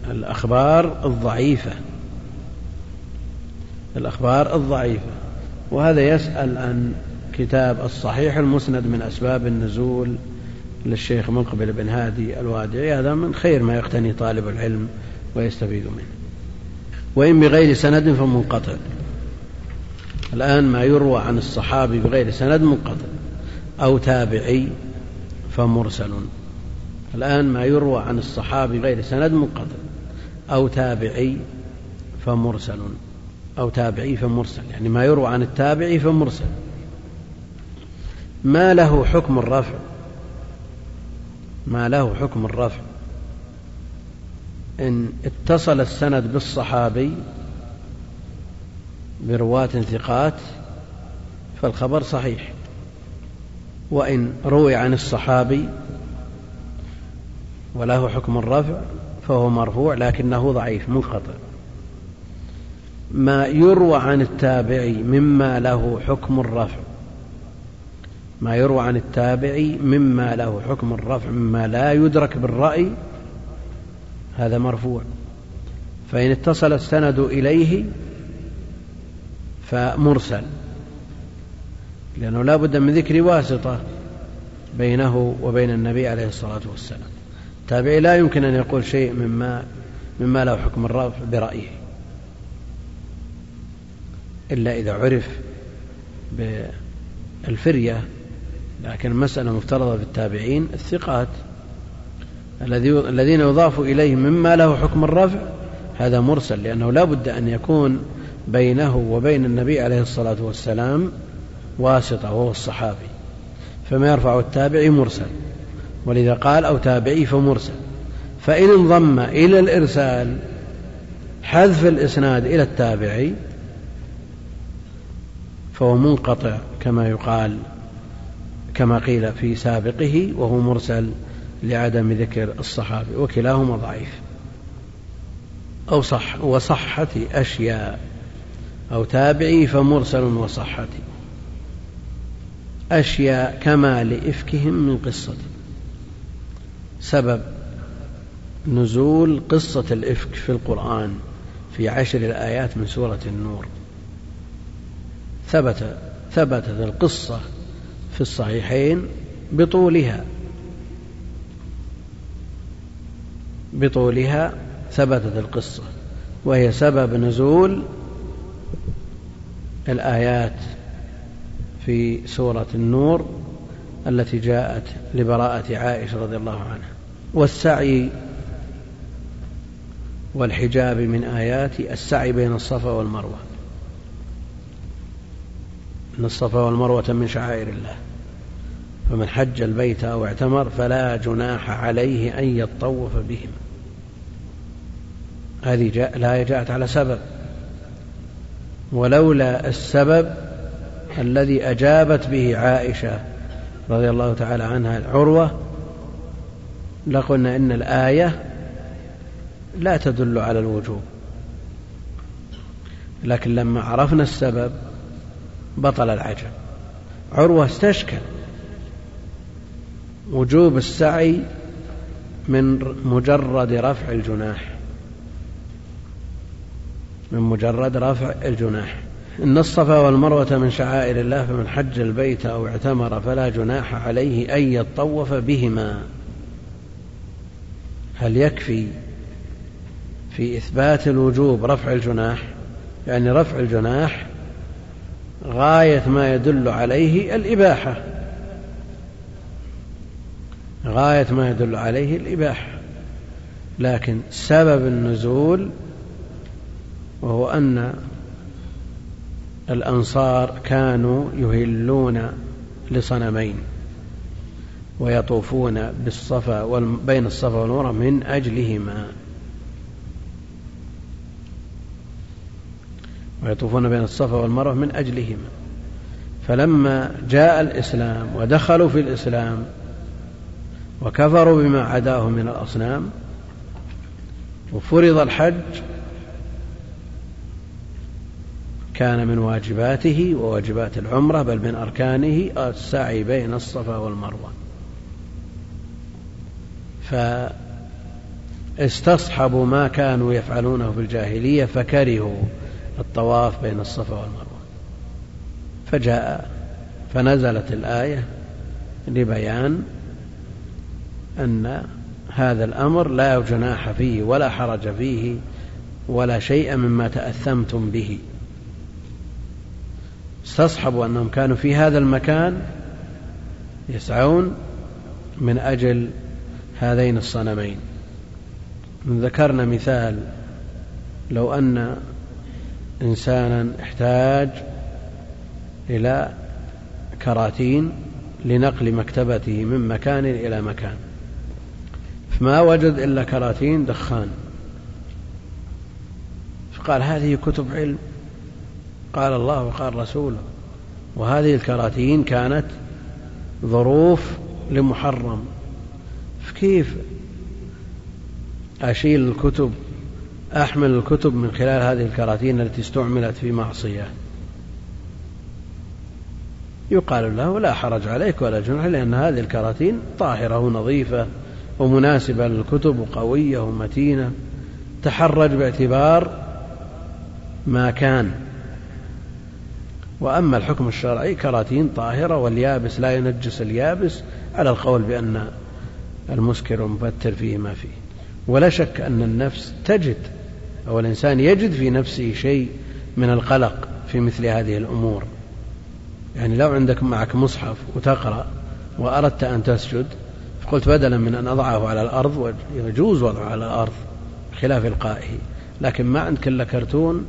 الأخبار الضعيفة، وهذا يسأل عن كتاب الصحيح المسند من أسباب النزول للشيخ مقبل بن هادي الوادعي، هذا من خير ما يقتني طالب العلم ويستفيد منه. وإن بغير سند فمنقطع. الآن ما يروى عن الصحابي بغير سند منقطع، أو تابعي فمرسل. الآن ما يروى عن الصحابي بغير سند منقطع، أو تابعي فمرسل، أو تابعي فمرسل، يعني ما يروى عن التابعي فمرسل. ما له حكم الرفع، ما له حكم الرفع إن اتصل السند بالصحابي برواة ثقات فالخبر صحيح، وإن روي عن الصحابي وله حكم الرفع فهو مرفوع لكنه ضعيف منقطع. ما يروى عن التابعي مما له حكم الرفع، ما يروى عن التابعي مما له حكم الرفع مما لا يدرك بالرأي هذا مرفوع. فإن اتصل السند إليه فمرسل، لأنه لا بد من ذكر واسطة بينه وبين النبي عليه الصلاة والسلام. التابعي لا يمكن أن يقول شيء مما له حكم الرفع برأيه إلا إذا عرف بالفرية، لكن المسألة مفترضة بالتابعين الثقات الذين يضاف إليهم مما له حكم الرفع هذا مرسل، لأنه لا بد أن يكون بينه وبين النبي عليه الصلاة والسلام واسطة وهو الصحابي، فما يرفع التابعي مرسل، ولذا قال أو تابعي فمرسل. فإن انضم إلى الإرسال حذف الإسناد إلى التابعي فهو منقطع كما يقال، كما قيل في سابقه، وهو مرسل لعدم ذكر الصحابي، وكلاهما ضعيف. أو صح وصحة أشياء، أو تابعي فمرسل وصحة أشياء كما لإفكهم من قصة. سبب نزول قصة الإفك في القرآن في 10 الآيات من سورة النور. ثبتت القصة في الصحيحين بطولها ثبتت القصة، وهي سبب نزول الآيات في سورة النور التي جاءت لبراءة عائشة رضي الله عنها. والسعي والحجاب من آيات السعي بين الصفا والمروة، إن الصفا والمروة من شعائر الله، فمن حج البيت أو اعتمر فلا جناح عليه أن يطوف بهم. هذه لا جاءت على سبب، ولولا السبب الذي أجابت به عائشة رضي الله تعالى عنها عروة لقلنا إن الآية لا تدل على الوجوب، لكن لما عرفنا السبب بطل العجب. عروة استشكل وجوب السعي من مجرد رفع الجناح، من مجرد رفع الجناح. إن الصفا والمروة من شعائر الله فمن حج البيت أو اعتمر فلا جناح عليه أن يطوف بهما. هل يكفي في إثبات الوجوب رفع الجناح؟ يعني رفع الجناح غاية ما يدل عليه الإباحة، غاية ما يدل عليه الإباحة، لكن سبب النزول وهو أن الأنصار كانوا يهلون لصنمين ويطوفون بالصفا بين الصفا والمروة من أجلهما، ويطوفون بين الصفا والمروة من أجلهما. فلما جاء الإسلام ودخلوا في الإسلام وكفروا بما عداه من الأصنام وفرض الحج كان من واجباته وواجبات العمرة بل من أركانه السعي بين الصفا والمروة، فاستصحبوا ما كانوا يفعلونه في الجاهلية فكرهوا الطواف بين الصفا والمروة. فنزلت الآية لبيان أن هذا الأمر لا جناح فيه ولا حرج فيه ولا شيء مما تأثمتم به. استصحبوا أنهم كانوا في هذا المكان يسعون من أجل هذين الصنمين. ذكرنا مثال، لو أن إنسانا احتاج إلى كراتين لنقل مكتبته من مكان إلى مكان، فما وجد إلا كراتين دخان، فقال هذه كتب علم قال الله وقال رسوله، وهذه الكراتين كانت ظروف لمحرم، فكيف أحمل الكتب من خلال هذه الكراتين التي استعملت في معصية؟ يقال له لا حرج عليك ولا جناح، لأن هذه الكراتين طاهرة ونظيفة ومناسبة للكتب وقوية ومتينة، تحرج باعتبار ما كان. وأما الحكم الشرعي كراتين طاهرة، واليابس لا ينجس اليابس، على القول بأن المسكر والمفتر فيه ما فيه. ولا شك أن النفس تجد، أو الإنسان يجد في نفسه شيء من القلق في مثل هذه الأمور. يعني لو عندك معك مصحف وتقرأ وأردت أن تسجد، فقلت بدلا من أن أضعه على الأرض، ويجوز وضعه على الأرض خلاف إلقائه، لكن ما عندك إلا كرتون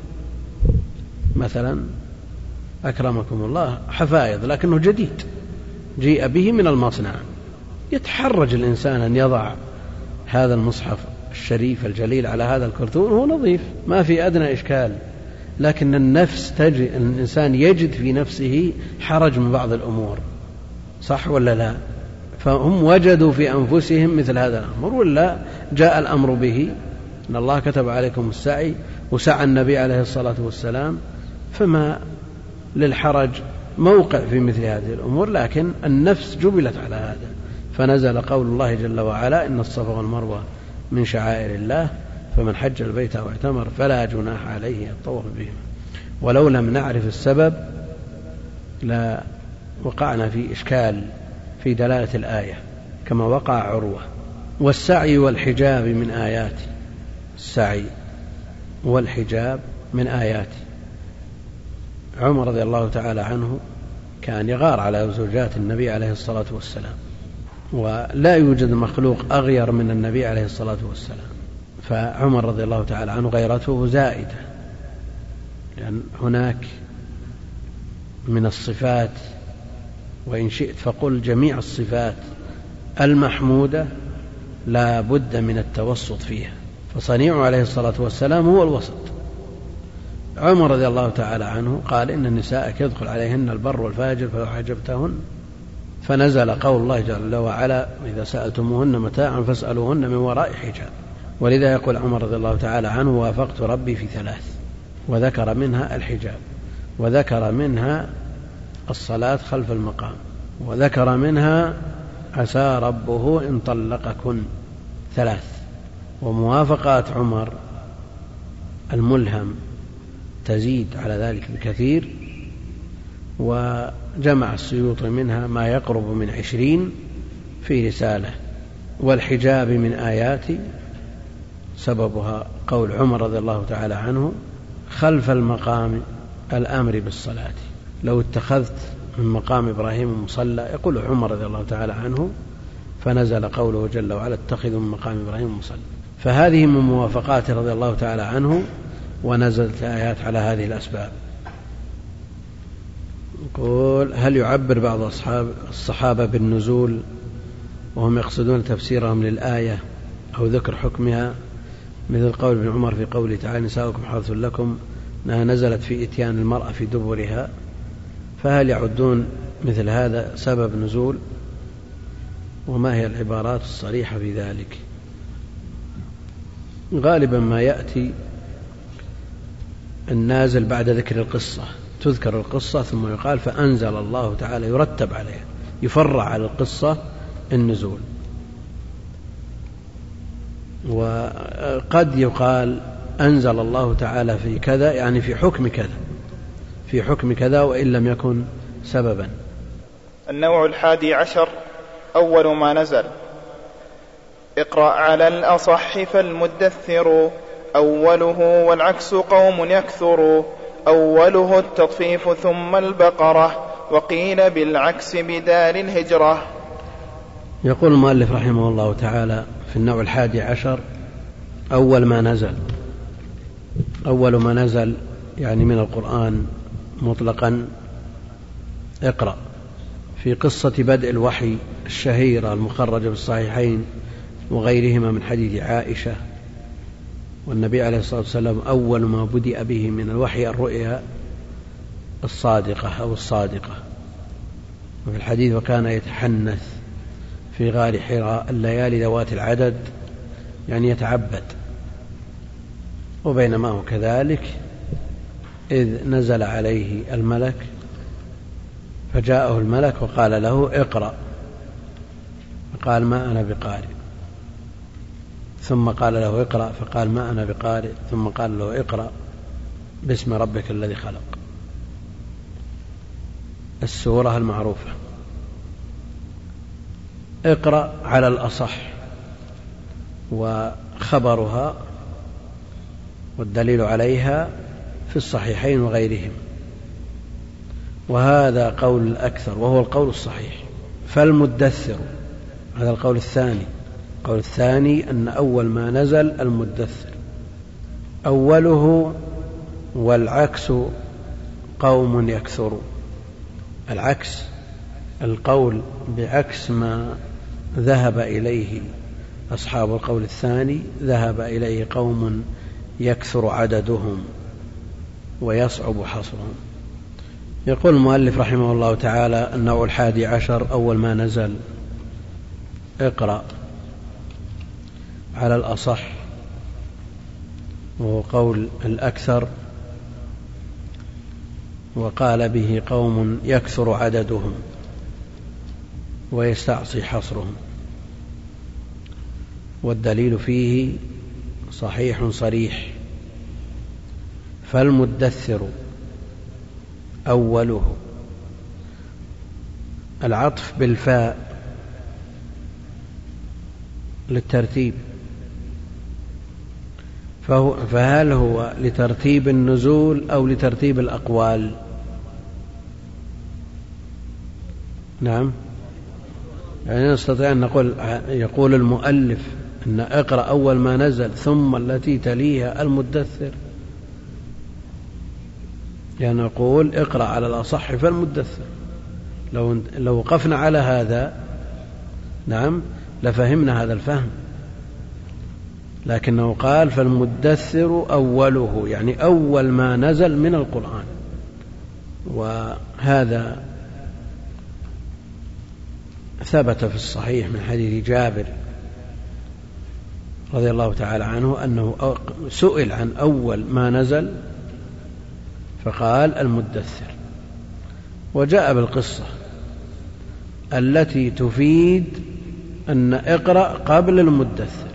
مثلا أكرمكم الله حفايظ لكنه جديد جيء به من المصنع، يتحرج الإنسان أن يضع هذا المصحف الشريف الجليل على هذا الكرتون وهو نظيف، ما في أدنى إشكال. لكن النفس الإنسان يجد في نفسه حرج من بعض الأمور، صح ولا لا؟ فهم وجدوا في أنفسهم مثل هذا الأمر، ولا جاء الأمر به إن الله كتب عليكم السعي وسعى النبي عليه الصلاة والسلام، فما للحرج موقع في مثل هذه الأمور. لكن النفس جبلت على هذا، فنزل قول الله جل وعلا إن الصفا والمروة من شعائر الله فمن حج البيت أو اعتمر فلا جناح عليه الطواف بهما. ولو لم نعرف السبب لا وقعنا في إشكال في دلالة الآية كما وقع عروة. والسعي والحجاب من آياته، السعي والحجاب من آياته. عمر رضي الله تعالى عنه كان يغار على زوجات النبي عليه الصلاة والسلام، ولا يوجد مخلوق أغير من النبي عليه الصلاة والسلام، فعمر رضي الله تعالى عنه غيرته زائدة، لأن هناك من الصفات، وإن شئت فقل جميع الصفات المحمودة لا بد من التوسط فيها، فصنيعه عليه الصلاة والسلام هو الوسط. عمر رضي الله تعالى عنه قال إن النساء يدخل عليهن البر والفاجر فلو حجبتهن، فنزل قول الله جل وعلا إذا سألتموهن متاعا فاسألوهن من وراء حجاب. ولذا يقول عمر رضي الله تعالى عنه وافقت ربي في 3، وذكر منها الحجاب، وذكر منها الصلاة خلف المقام، وذكر منها عسى ربه إن طلقكن 3. وموافقات عمر الملهم تزيد على ذلك بكثير، وجمع السيوطي منها ما يقرب من 20 في رسالة. والحجاب من آياتي سببها قول عمر رضي الله تعالى عنه خلف المقام الأمر بالصلاة، لو اتخذت من مقام إبراهيم مصلى، يقول عمر رضي الله تعالى عنه، فنزل قوله جل وعلا اتخذوا من مقام إبراهيم مصلى. فهذه من موافقاته رضي الله تعالى عنه، ونزلت آيات على هذه الأسباب. يقول هل يعبر بعض الصحابة بالنزول وهم يقصدون تفسيرهم للآية أو ذكر حكمها، مثل قول ابن عمر في قوله تعالى نساؤكم حرث لكم، أنها نزلت في إتيان المرأة في دبرها، فهل يعدون مثل هذا سبب نزول؟ وما هي العبارات الصريحة في ذلك؟ غالبا ما يأتي النازل بعد ذكر القصة، تذكر القصة ثم يقال فأنزل الله تعالى، يرتب عليها، يفرع على القصة النزول. وقد يقال أنزل الله تعالى في كذا، يعني في حكم كذا، في حكم كذا وإن لم يكن سببا. النوع 11 أول ما نزل. اقرأ على الأصح فالمدثر أوله والعكس قوم يكثر أوله التطفيف ثم البقرة وقيل بالعكس بدار الهجرة. يقول المؤلف رحمه الله تعالى في النوع 11 أول ما نزل. أول ما نزل يعني من القرآن مطلقا اقرأ، في قصة بدء الوحي الشهيرة المخرجة في الصحيحين وغيرهما من حديث عائشة، والنبي عليه الصلاة والسلام أول ما بدأ به من الوحي الرؤيا الصادقة أو الصادقة. وفي الحديث وكان يتحنث في غار حراء الليالي ذوات العدد، يعني يتعبد. وبينما هو كذلك إذ نزل عليه الملك فجاءه الملك وقال له اقرأ، فقال ما أنا بقارئ، ثم قال له اقرأ فقال ما أنا بقارئ، ثم قال له اقرأ باسم ربك الذي خلق، السورة المعروفة. اقرأ على الأصح، وخبرها والدليل عليها في الصحيحين وغيرهم، وهذا قول الأكثر وهو القول الصحيح. فالمدثر هذا القول الثاني. القول الثاني أن أول ما نزل المدثر أوله والعكس قوم يكثر. العكس القول بعكس ما ذهب إليه أصحاب القول الثاني، ذهب إليه قوم يكثر عددهم ويصعب حصرهم. يقول المؤلف رحمه الله تعالى النوع 11 أول ما نزل اقرأ على الأصح، وهو قول الأكثر، وقال به قوم يكثر عددهم ويستعصي حصرهم، والدليل فيه صحيح صريح. فالمدثر أوله، العطف بالفاء للترتيب، فهل هو لترتيب النزول أو لترتيب الأقوال؟ نعم، يعني نستطيع أن نقول يقول المؤلف أن اقرأ أول ما نزل ثم التي تليها المدثر، يعني نقول اقرأ على الأصح فالمدثر. لو وقفنا على هذا نعم لفهمنا هذا الفهم، لكنه قال فالمدثر أوله، يعني أول ما نزل من القرآن. وهذا ثبت في الصحيح من حديث جابر رضي الله تعالى عنه أنه سئل عن أول ما نزل فقال المدثر، وجاء بالقصة التي تفيد أن اقرأ قبل المدثر،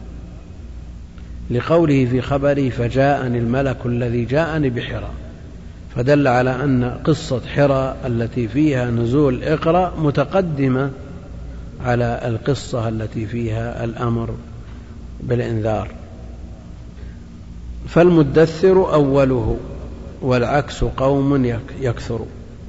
لقوله في خبره فجاءني الملك الذي جاءني بحراء، فدل على أن قصة حراء التي فيها نزول اقرأ متقدمة على القصة التي فيها الأمر بالإنذار. فالمدثر أوله والعكس قوم يكثر.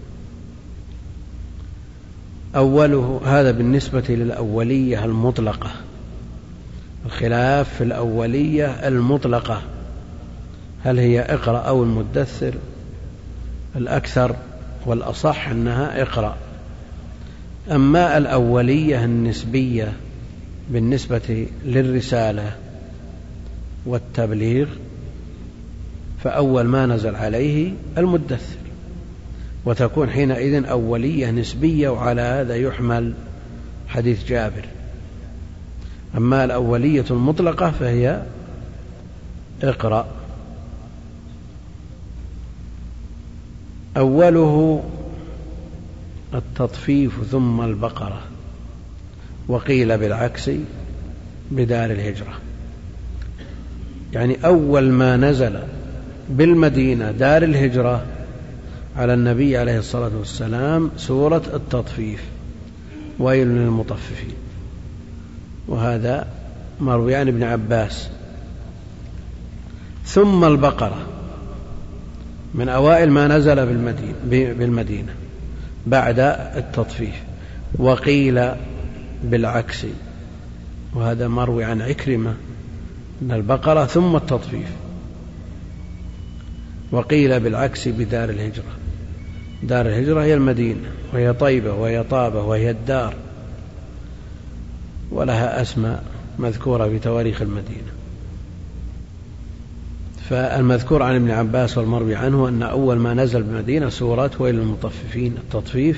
أوله هذا بالنسبة للأولية المطلقة، الخلاف في الأولية المطلقة هل هي اقرأ أو المدثر. الأكثر والأصح أنها اقرأ. أما الأولية النسبية بالنسبة للرسالة والتبليغ فأول ما نزل عليه المدثر، وتكون حينئذ أولية نسبية، وعلى هذا يحمل حديث جابر. أما الأولية المطلقة فهي اقرأ. أوله التطفيف ثم البقرة، وقيل بالعكس بدار الهجرة، يعني أول ما نزل بالمدينة دار الهجرة على النبي عليه الصلاة والسلام سورة التطفيف، ويل للمطففين، وهذا مروي عن ابن عباس. ثم البقرة من أوائل ما نزل بالمدينة بعد التطفيف، وقيل بالعكس، وهذا مروي عن عكرمة أن البقرة ثم التطفيف، وقيل بالعكس بدار الهجرة. دار الهجرة هي المدينة، وهي طيبة وهي طابة وهي الدار، ولها أسماء مذكورة في تواريخ المدينة. فالمذكور عن ابن عباس والمروي عنه أن أول ما نزل بالمدينة سورة ويل للمطففين التطفيف،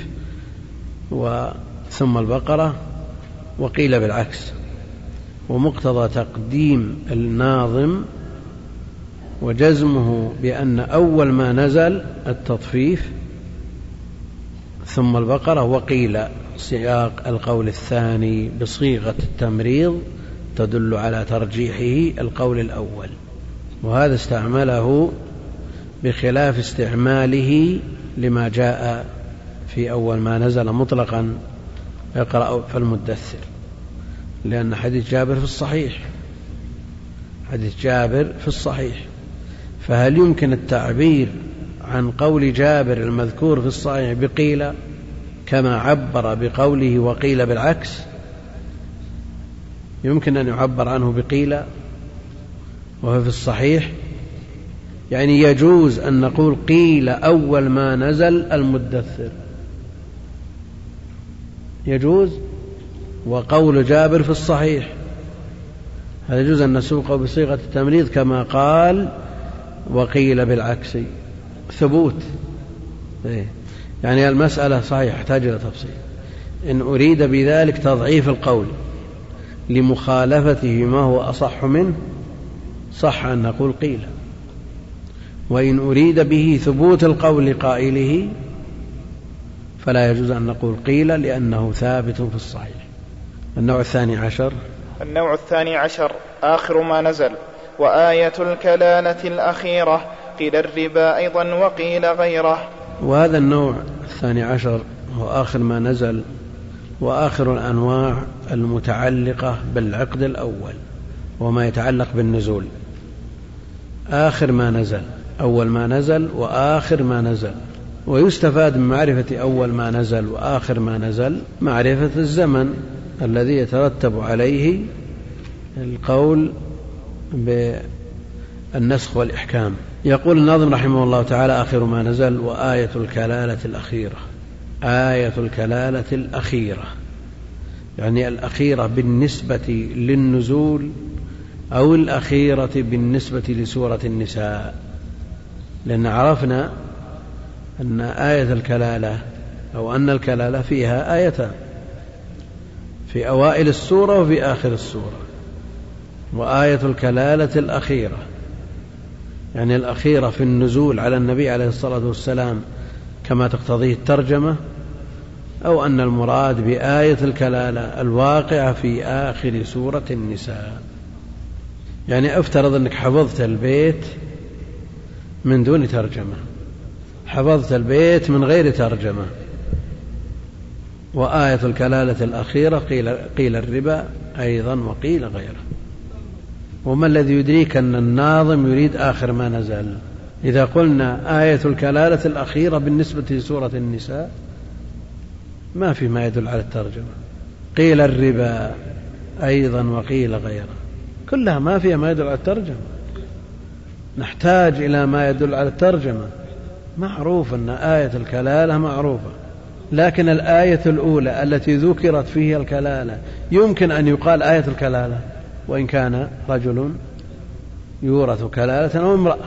ثم البقرة، وقيل بالعكس. ومقتضى تقديم الناظم وجزمه بأن أول ما نزل التطفيف ثم البقرة، وقيل سياق القول الثاني بصيغة التمريض تدل على ترجيحه القول الأول، وهذا استعمله بخلاف استعماله لما جاء في أول ما نزل مطلقا اقرأ فالمدثر، لأن حديث جابر في الصحيح، حديث جابر في الصحيح. فهل يمكن التعبير عن قول جابر المذكور في الصحيح بقيل كما عبر بقوله وقيل بالعكس؟ يمكن أن يعبر عنه بقيل وهو في الصحيح؟ يعني يجوز أن نقول قيل أول ما نزل المدثر، يجوز، وقول جابر في الصحيح، هل يجوز أن نسوقه بصيغة التمريض كما قال وقيل بالعكس؟ ثبوت. يعني المسألة صحيح تحتاج إلى تفصيل. إن أريد بذلك تضعيف القول لمخالفته ما هو أصح منه صح أن نقول قيل، وإن أريد به ثبوت القول لقائله فلا يجوز أن نقول قيل لأنه ثابت في الصحيح. النوع الثاني عشر آخر ما نزل، وآية الكلالة الأخيرة قيل الربا أيضا وقيل غيره. وهذا النوع الثاني عشر هو آخر ما نزل، وآخر الأنواع المتعلقة بالعقد الأول وما يتعلق بالنزول. آخر ما نزل، أول ما نزل وآخر ما نزل. ويستفاد من معرفة أول ما نزل وآخر ما نزل معرفة الزمن الذي يترتب عليه القول بالنسخ والإحكام. يقول الناظم رحمه الله تعالى: آخر ما نزل وآية الكلالة الأخيرة. آية الكلالة الأخيرة يعني الأخيرة بالنسبة للنزول أو الأخيرة بالنسبة لسورة النساء، لأن عرفنا أن آية الكلالة أو أن الكلالة فيها آيتان، في أوائل السورة وفي آخر السورة. وآية الكلالة الأخيرة يعني الأخيرة في النزول على النبي عليه الصلاة والسلام كما تقتضيه الترجمة، أو أن المراد بآية الكلالة الواقعة في آخر سورة النساء. يعني افترض أنك حفظت البيت من دون ترجمة، حفظت البيت من غير ترجمة، وآية الكلالة الأخيرة قيل الربا أيضا وقيل غيره. وما الذي يدريك أن الناظم يريد آخر ما نزل؟ إذا قلنا آية الكلالة الأخيرة بالنسبة لسورة النساء ما في ما يدل على الترجمة. قيل الربا أيضا وقيل غيره، كلها ما فيها ما يدل على الترجمة. نحتاج إلى ما يدل على الترجمة. معروف أن آية الكلالة معروفة، لكن الآية الأولى التي ذكرت فيها الكلالة يمكن أن يقال آية الكلالة وإن كان رجل يورث كلالة أو امرأة.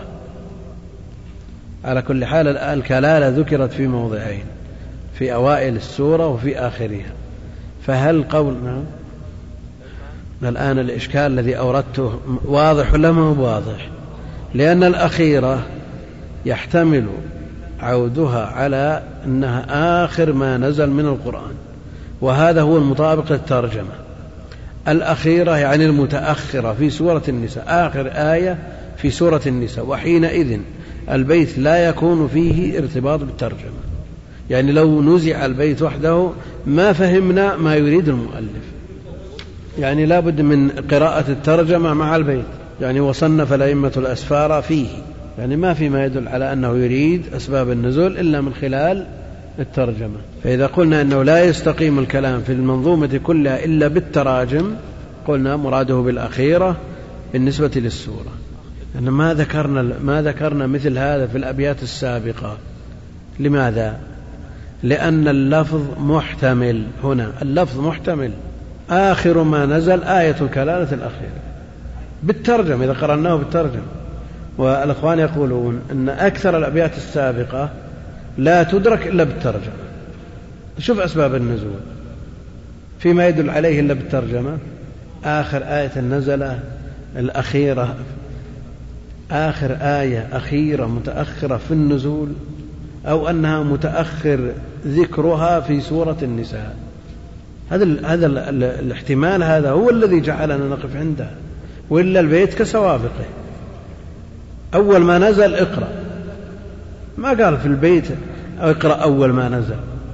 على كل حال الكلالة ذكرت في موضعين، في أوائل السورة وفي آخرها. فهل قولنا الآن الإشكال الذي أوردته واضح ولا ما هو واضح؟ لأن الأخيرة يحتمل عودها على أنها آخر ما نزل من القرآن، وهذا هو المطابق للترجمة. الأخيرة يعني المتأخرة في سورة النساء، آخر آية في سورة النساء، وحينئذ البيت لا يكون فيه ارتباط بالترجمة، يعني لو نزع البيت وحده ما فهمنا ما يريد المؤلف، يعني لا بد من قراءة الترجمة مع البيت. يعني وصنف الأئمة الأسفار فيه، يعني ما في ما يدل على أنه يريد أسباب النزول إلا من خلال الترجمة. فإذا قلنا أنه لا يستقيم الكلام في المنظومة كلها إلا بالتراجم قلنا مراده بالأخيرة بالنسبة للسورة. أن ما ذكرنا مثل هذا في الأبيات السابقة. لماذا؟ لأن اللفظ محتمل، هنا اللفظ محتمل. آخر ما نزل آية الكلالة الأخيرة بالترجمة إذا قرأناه بالترجمة. والأخوان يقولون أن أكثر الأبيات السابقة لا تدرك إلا بالترجمة. شوف أسباب النزول فيما يدل عليه إلا بالترجمة. آخر آية نزل الأخيرة، آخر آية أخيرة متأخرة في النزول، أو أنها متأخر ذكرها في سورة النساء. هذا الاحتمال هذا هو الذي جعلنا نقف عنده، وإلا البيت كسوابقه. أول ما نزل اقرأ، ما قال في البيت اقرأ أول ما نزل.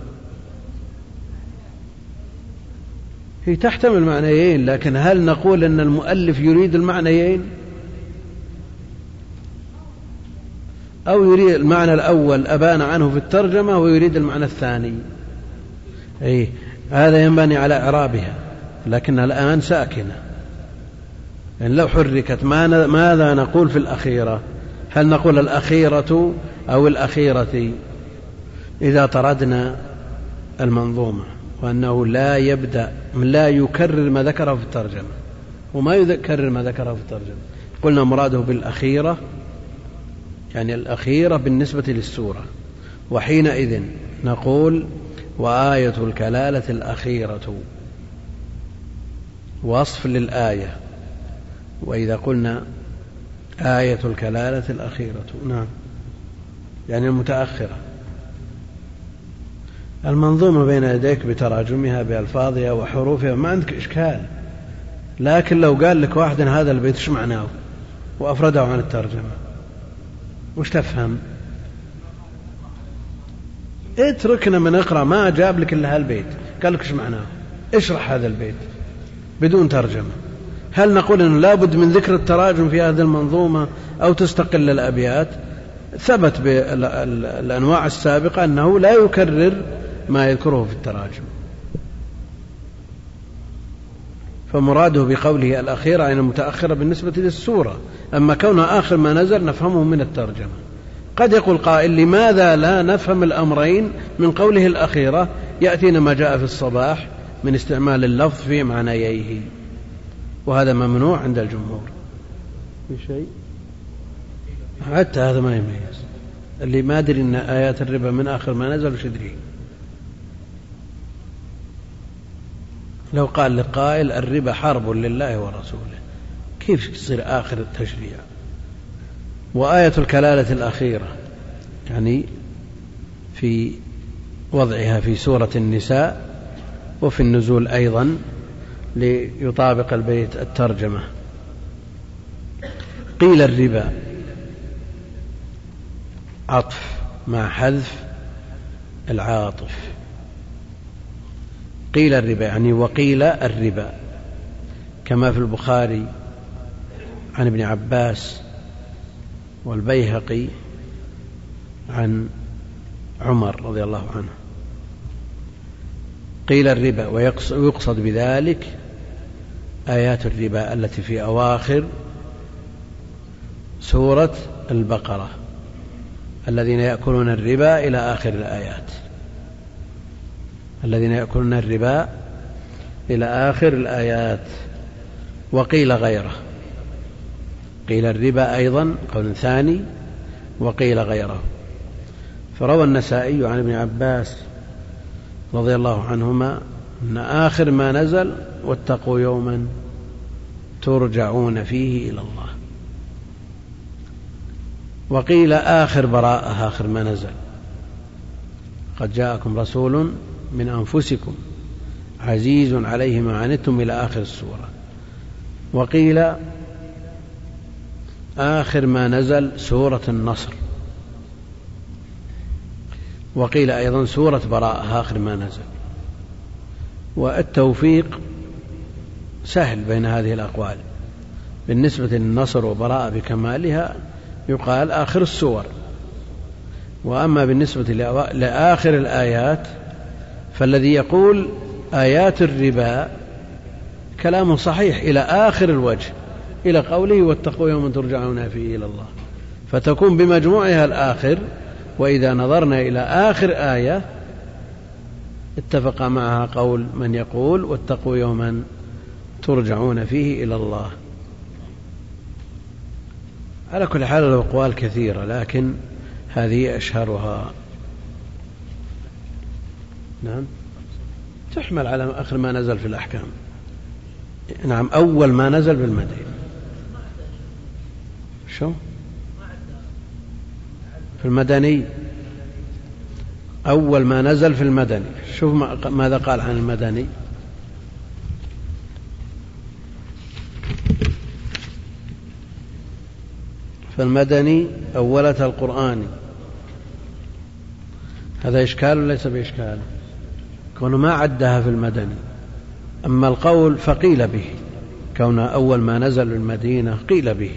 هي تحتمل معنيين، لكن هل نقول أن المؤلف يريد المعنيين أو يريد المعنى الأول أبان عنه في الترجمة ويريد المعنى الثاني؟ هذا ينبني على إعرابها، لكنها الآن ساكنة. يعني لو حركت ماذا نقول في الأخيرة؟ هل نقول الأخيرة أو الأخيرة؟ إذا طردنا المنظومة وأنه لا يكرر ما ذكره في الترجمة وما يكرر ما ذكره في الترجمة، قلنا مراده بالأخيرة يعني الأخيرة بالنسبة للسورة، وحينئذ نقول وآية الكلالة الأخيرة وصف للآية. وإذا قلنا آية الكلالة الأخيرة نعم يعني المتأخرة. المنظومة بين يديك بتراجمها بألفاظها وحروفها ما عندك إشكال، لكن لو قال لك واحد هذا البيت ايش معناه وأفرده عن الترجمة وش تفهم؟ اتركنا من اقرأ، ما جاب لك إلا هالبيت قال لك ايش معناه، اشرح هذا البيت بدون ترجمة. هل نقول أنه لا بد من ذكر التراجم في هذه المنظومة أو تستقل الأبيات؟ ثبت بالأنواع السابقة أنه لا يكرر ما يذكره في التراجم. فمراده بقوله الأخيرة يعني المتأخرة بالنسبة للسورة، أما كونها آخر ما نزل نفهمه من الترجمة. قد يقول قائل لماذا لا نفهم الأمرين من قوله الأخيرة؟ يأتينا ما جاء في الصباح من استعمال اللفظ في معنييه، وهذا ممنوع عند الجمهور. في شيء حتى هذا ما يميز، اللي ما أدري أن آيات الربا من آخر ما نزل وش يدري. لو قال لقائل الربا حرب لله ورسوله كيف يصير آخر التشريع؟ وآية الكلالة الأخيرة يعني في وضعها في سورة النساء وفي النزول أيضا ليطابق البيت الترجمة. قيل الربا عطف مع حذف العاطف. قيل الربا يعني وقيل الربا، كما في البخاري عن ابن عباس والبيهقي عن عمر رضي الله عنه. قيل الربا ويقصد بذلك آيات الربا التي في أواخر سورة البقرة، الذين يأكلون الربا إلى آخر الآيات، الذين يأكلون الربا إلى آخر الآيات. وقيل غيره، قيل الربا أيضا قول ثاني وقيل غيره. فروى النسائي عن ابن عباس رضي الله عنهما أن آخر ما نزل واتقوا يوما ترجعون فيه إلى الله. وقيل آخر براءة آخر ما نزل، قد جاءكم رسول من أنفسكم عزيز عليه ما عنتم إلى آخر السورة. وقيل آخر ما نزل سورة النصر وقيل أيضا سورة براءة آخر ما نزل. والتوفيق سهل بين هذه الأقوال. بالنسبة للنصر وبراءة بكمالها يقال آخر السور، وأما بالنسبة لآخر الآيات فالذي يقول آيات الربا كلام صحيح إلى آخر الوجه، إلى قوله واتقوا يوما ترجعون فيه إلى الله، فتكون بمجموعها الآخر. وإذا نظرنا إلى آخر آية اتفق معها قول من يقول واتقوا يوما ترجعون فيه إلى الله. على كل حال الأقوال كثيرة، لكن هذه أشهرها. نعم، تحمل على آخر ما نزل في الأحكام. نعم، أول ما نزل بالمدينة. شو في المدني؟ أول ما نزل في المدني. شوف ماذا قال عن المدني. فالمدني أولة القرآن. هذا إشكال وليس بإشكال، كونه ما عدها في المدني. أما القول فقيل به، كونه أول ما نزل المدينة قيل به.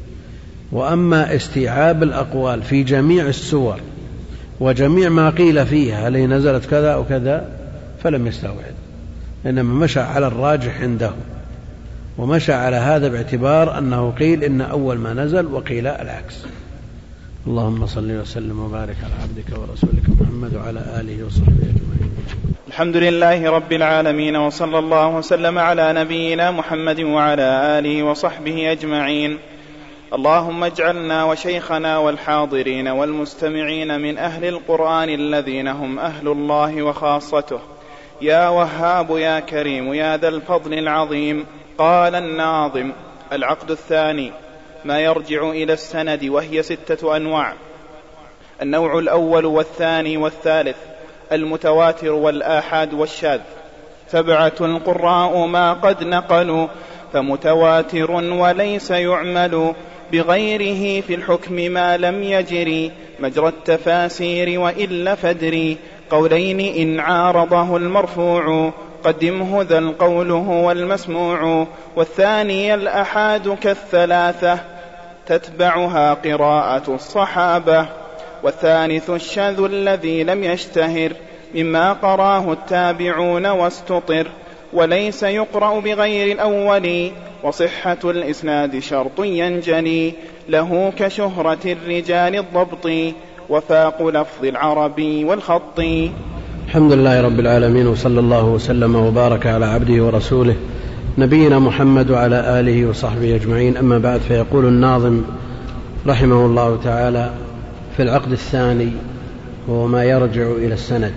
وأما استيعاب الأقوال في جميع السور وجميع ما قيل فيها هل هي نزلت كذا أو كذا فلم يستوعب، إنما مشى على الراجح عنده، ومشى على هذا باعتبار أنه قيل إن أول ما نزل وقيل العكس. اللهم صل وسلم وبارك على عبدك ورسولك محمد وعلى آله وصحبه أجمعين. الحمد لله رب العالمين، وصلى الله وسلم على نبينا محمد وعلى آله وصحبه أجمعين. اللهم اجعلنا وشيخنا والحاضرين والمستمعين من أهل القرآن الذين هم أهل الله وخاصته. يا وهاب يا كريم يا ذا الفضل العظيم. قال الناظم: العقد الثاني ما يرجع إلى السند، وهي 6 أنواع. النوع الأول والثاني والثالث المتواتر والآحاد والشاذ. 7 القراء ما قد نقلوا، فمتواتر وليس يعمل بغيره في الحكم ما لم يجري مجرى التفاسير وإلا فدري. قولين إن عارضه المرفوع قدمه ذا القول هو المسموع. والثاني الأحاد كالثلاثة تتبعها قراءة الصحابة. والثالث الشاذ الذي لم يشتهر مما قراه التابعون واستطر، وليس يقرأ بغير الأول، وصحة الإسناد شرط ينجلي له كشهرة الرجال الضبط وفاق لفظ العربي والخط. الحمد لله رب العالمين، وصلى الله وسلم وبارك على عبده ورسوله نبينا محمد وعلى آله وصحبه أجمعين. أما بعد، فيقول الناظم رحمه الله تعالى في العقد الثاني هو ما يرجع إلى السند.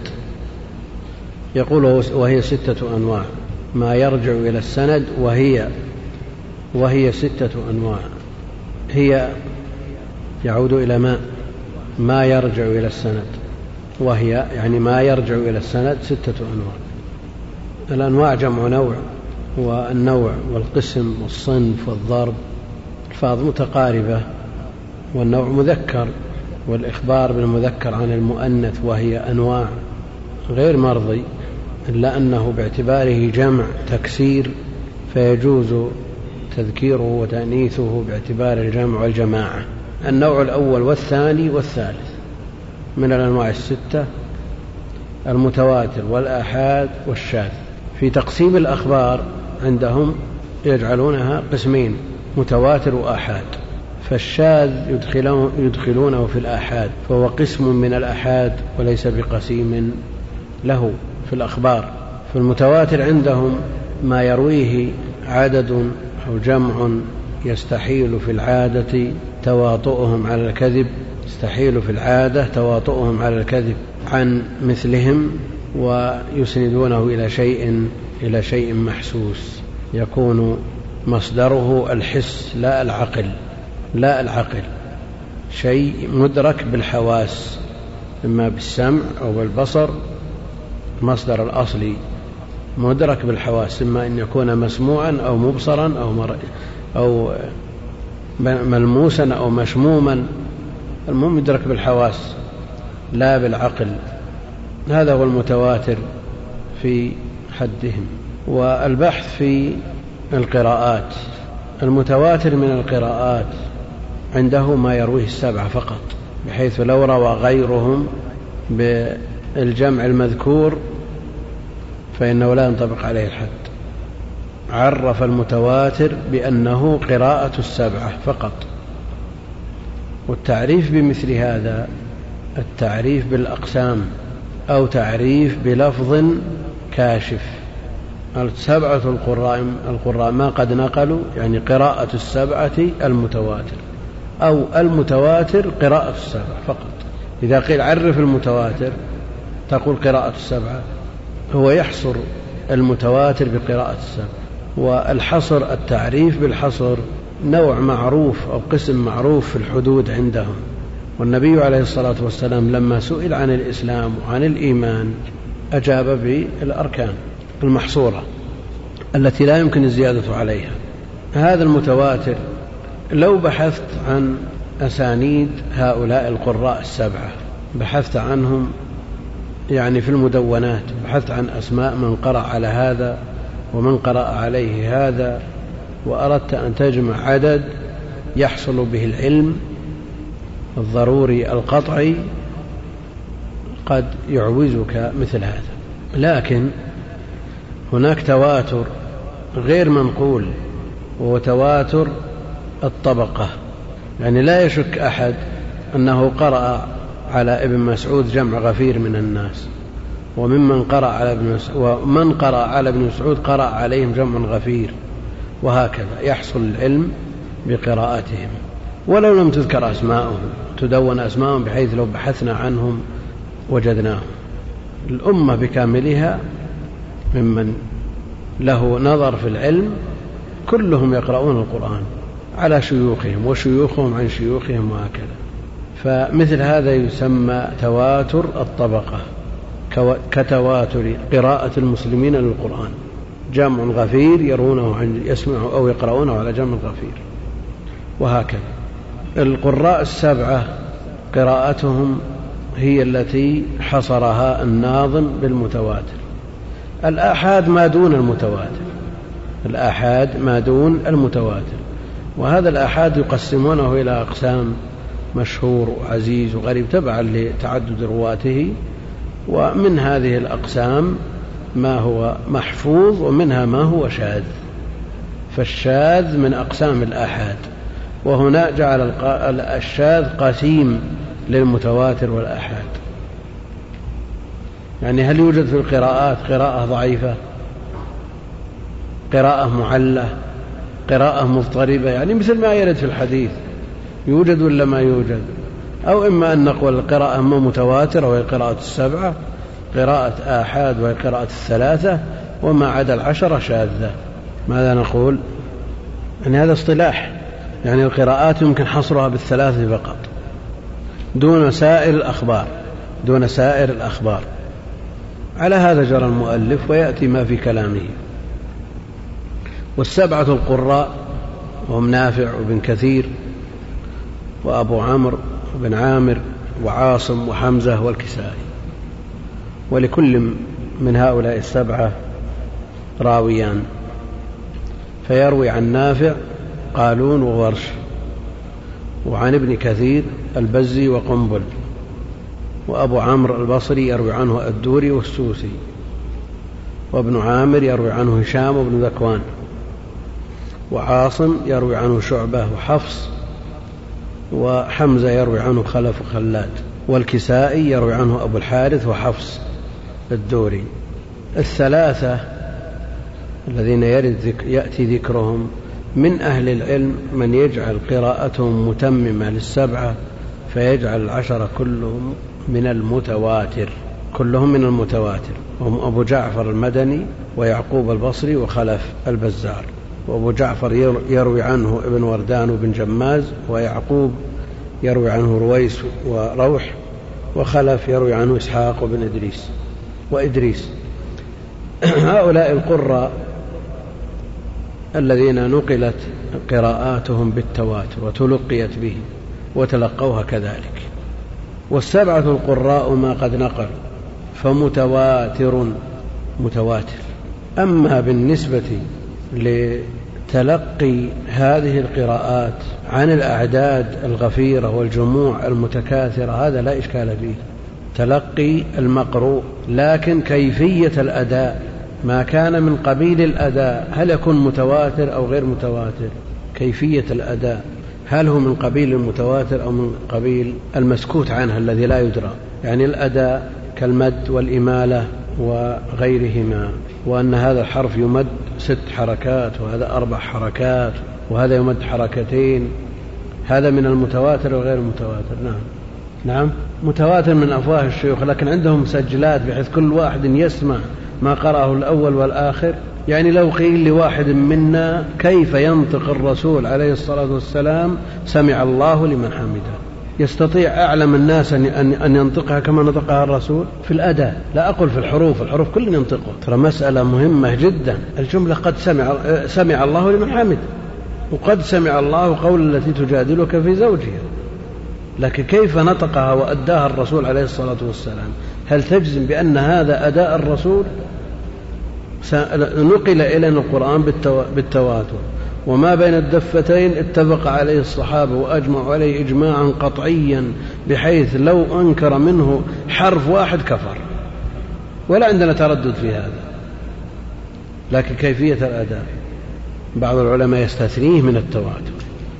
يقول وهي 6 أنواع. ما يرجع إلى السند وهي 6 أنواع. هي يعود إلى ما يرجع إلى السند، وهي يعني ما يرجع إلى السند 6 أنواع. الأنواع جمع نوع، والنوع والقسم والصنف والضرب الفاظ متقاربة، والنوع مذكر، والإخبار بالمذكر عن المؤنث، وهي أنواع غير مرضي، إلا أنه باعتباره جمع تكسير فيجوز تذكيره وتأنيثه باعتبار الجمع والجماعة. النوع الأول والثاني والثالث من الأنواع 6 المتواتر والآحاد والشاذ. في تقسيم الأخبار عندهم يجعلونها قسمين: متواتر وآحاد. فالشاذ يدخلونه في الآحاد، فهو قسم من الآحاد وليس بقسيم له في الأخبار. فالمتواتر عندهم ما يرويه عدد أو جمع يستحيل في العادة تواطؤهم على الكذب، يستحيل في العادة تواطؤهم على الكذب عن مثلهم، ويسندونه إلى شيء محسوس يكون مصدره الحس لا العقل، شيء مدرك بالحواس إما بالسمع أو بالبصر. مصدر الأصلي مدرك بالحواس، إما أن يكون مسموعا أو مبصرا أو ملموسا أو مشموما. المهم يدرك بالحواس لا بالعقل. هذا هو المتواتر في حدهم. والبحث في القراءات، المتواتر من القراءات عنده ما يرويه السبعة فقط، بحيث لو روى غيرهم بالجمع المذكور فإنه لا ينطبق عليه الحد. عرف المتواتر بأنه قراءة السبعة فقط. والتعريف بمثل هذا التعريف بالأقسام أو تعريف بلفظ كاشف. السبعة القراء ما قد نقلوا يعني قراءة السبعة المتواتر، أو المتواتر قراءة السبعة فقط. إذا قيل عرف المتواتر تقول قراءة السبعة، هو يحصر المتواتر بقراءة السبعة. والحصر التعريف بالحصر نوع معروف أو قسم معروف في الحدود عندهم. والنبي عليه الصلاة والسلام لما سئل عن الإسلام وعن الإيمان أجاب بالأركان المحصورة التي لا يمكن الزيادة عليها. هذا المتواتر لو بحثت عن أسانيد هؤلاء القراء السبعة، بحثت عنهم يعني في المدونات، بحثت عن أسماء من قرأ على هذا ومن قرأ عليه هذا، وأردت أن تجمع عدد يحصل به العلم الضروري القطعي، قد يعوزك مثل هذا. لكن هناك تواتر غير منقول، وهو تواتر الطبقة. يعني لا يشك أحد أنه قرأ على ابن مسعود جمع غفير من الناس، ومن قرأ على ابن مسعود قرأ عليهم جمع غفير، وهكذا يحصل العلم بقراءتهم ولو لم تذكر أسماءهم، تدون أسماءهم بحيث لو بحثنا عنهم وجدناهم. الأمة بكاملها ممن له نظر في العلم كلهم يقرؤون القرآن على شيوخهم وشيوخهم عن شيوخهم وهكذا. فمثل هذا يسمى تواتر الطبقة، كتواتر قراءة المسلمين للقرآن، جمع غفير يرونه يسمعوا أو يقرؤونه على جمع غفير، وهكذا. القراء السبعة قراءتهم هي التي حصرها الناظم بالمتواتر. الآحاد ما دون المتواتر، الآحاد ما دون المتواتر. وهذا الآحاد يقسمونه إلى أقسام: مشهور وعزيز وغريب تبعا لتعدد رواته. ومن هذه الأقسام ما هو محفوظ ومنها ما هو شاذ. فالشاذ من أقسام الآحاد، وهنا جعل الشاذ قسيم للمتواتر والآحاد. يعني هل يوجد في القراءات قراءة ضعيفة، قراءة معلة، قراءة مضطربة، يعني مثل ما يرد في الحديث، يوجد ولا ما يوجد؟ أو إما أن نقول القراءة أما متواترة وهي قراءة السبعة، قراءة آحاد وهي قراءة الثلاثة، وما عدا العشرة شاذة. ماذا نقول؟ يعني هذا اصطلاح، يعني القراءات يمكن حصرها بالثلاثة فقط دون سائر الأخبار. على هذا جرى المؤلف ويأتي ما في كلامه. والسبعة القراء وهم نافع وابن كثير وأبو عمرو وابن عامر وعاصم وحمزة والكسائي. ولكل من هؤلاء السبعة راويان، فيروي عن نافع قالون وورش، وعن ابن كثير البزي وقنبل، وأبو عمرو البصري يروي عنه الدوري والسوسي، وابن عامر يروي عنه هشام وابن ذكوان، وعاصم يروي عنه شعبة وحفص، وحمزة يروي عنه خلف وخلاد، والكسائي يروي عنه أبو الحارث وحفص الدوري. الثلاثة الذين يأتي ذكرهم من أهل العلم من يجعل قراءتهم متممة للسبعة، فيجعل العشرة كلهم من المتواتر، هم أبو جعفر المدني ويعقوب البصري وخلف البزار. وأبو جعفر يروي عنه ابن وردان وابن جماز، ويعقوب يروي عنه رويس وروح، وخلف يروي عنه إسحاق وابن وإدريس. هؤلاء القراء الذين نقلت قراءاتهم بالتواتر وتلقيت به وتلقوها كذلك. والسبعة القراء ما قد نقلوا، فمتواتر متواتر. أما بالنسبة لتلقي هذه القراءات عن الأعداد الغفيرة والجموع المتكاثرة هذا لا إشكال فيه، تلقي المقروء، لكن كيفية الأداء ما كان من قبيل الأداء هل يكون متواتر أو غير متواتر؟ كيفية الأداء هل هو من قبيل المتواتر أو من قبيل المسكوت عنه الذي لا يدرى؟ يعني الأداء كالمد والإمالة وغيرهما، وأن هذا الحرف يمد 6 حركات وهذا 4 حركات وهذا يمد 2 حركتين، هذا من المتواتر وغير المتواتر. نعم متواتر من أفواه الشيوخ، لكن عندهم مسجلات بحيث كل واحد يسمع ما قرأه الأول والآخر. يعني لو قيل لواحد منا كيف ينطق الرسول عليه الصلاة والسلام سمع الله لمن حمده، يستطيع أعلم الناس أن ينطقها كما نطقها الرسول في الأداء، لا أقول في الحروف، الحروف كل ينطقه، ترى مسألة مهمة جدا. الجملة قد سمع الله لمن حمده، وقد سمع الله قول التي تجادلك في زوجها، لكن كيف نطقها وأداها الرسول عليه الصلاة والسلام؟ هل تجزم بأن هذا أداء الرسول؟ نقل إلينا القرآن بالتواتر، وما بين الدفتين اتفق عليه الصحابة وأجمعوا عليه إجماعا قطعيا، بحيث لو أنكر منه حرف واحد كفر، ولا عندنا تردد في هذا. لكن كيفية الأداء بعض العلماء يستثنيه من التواتر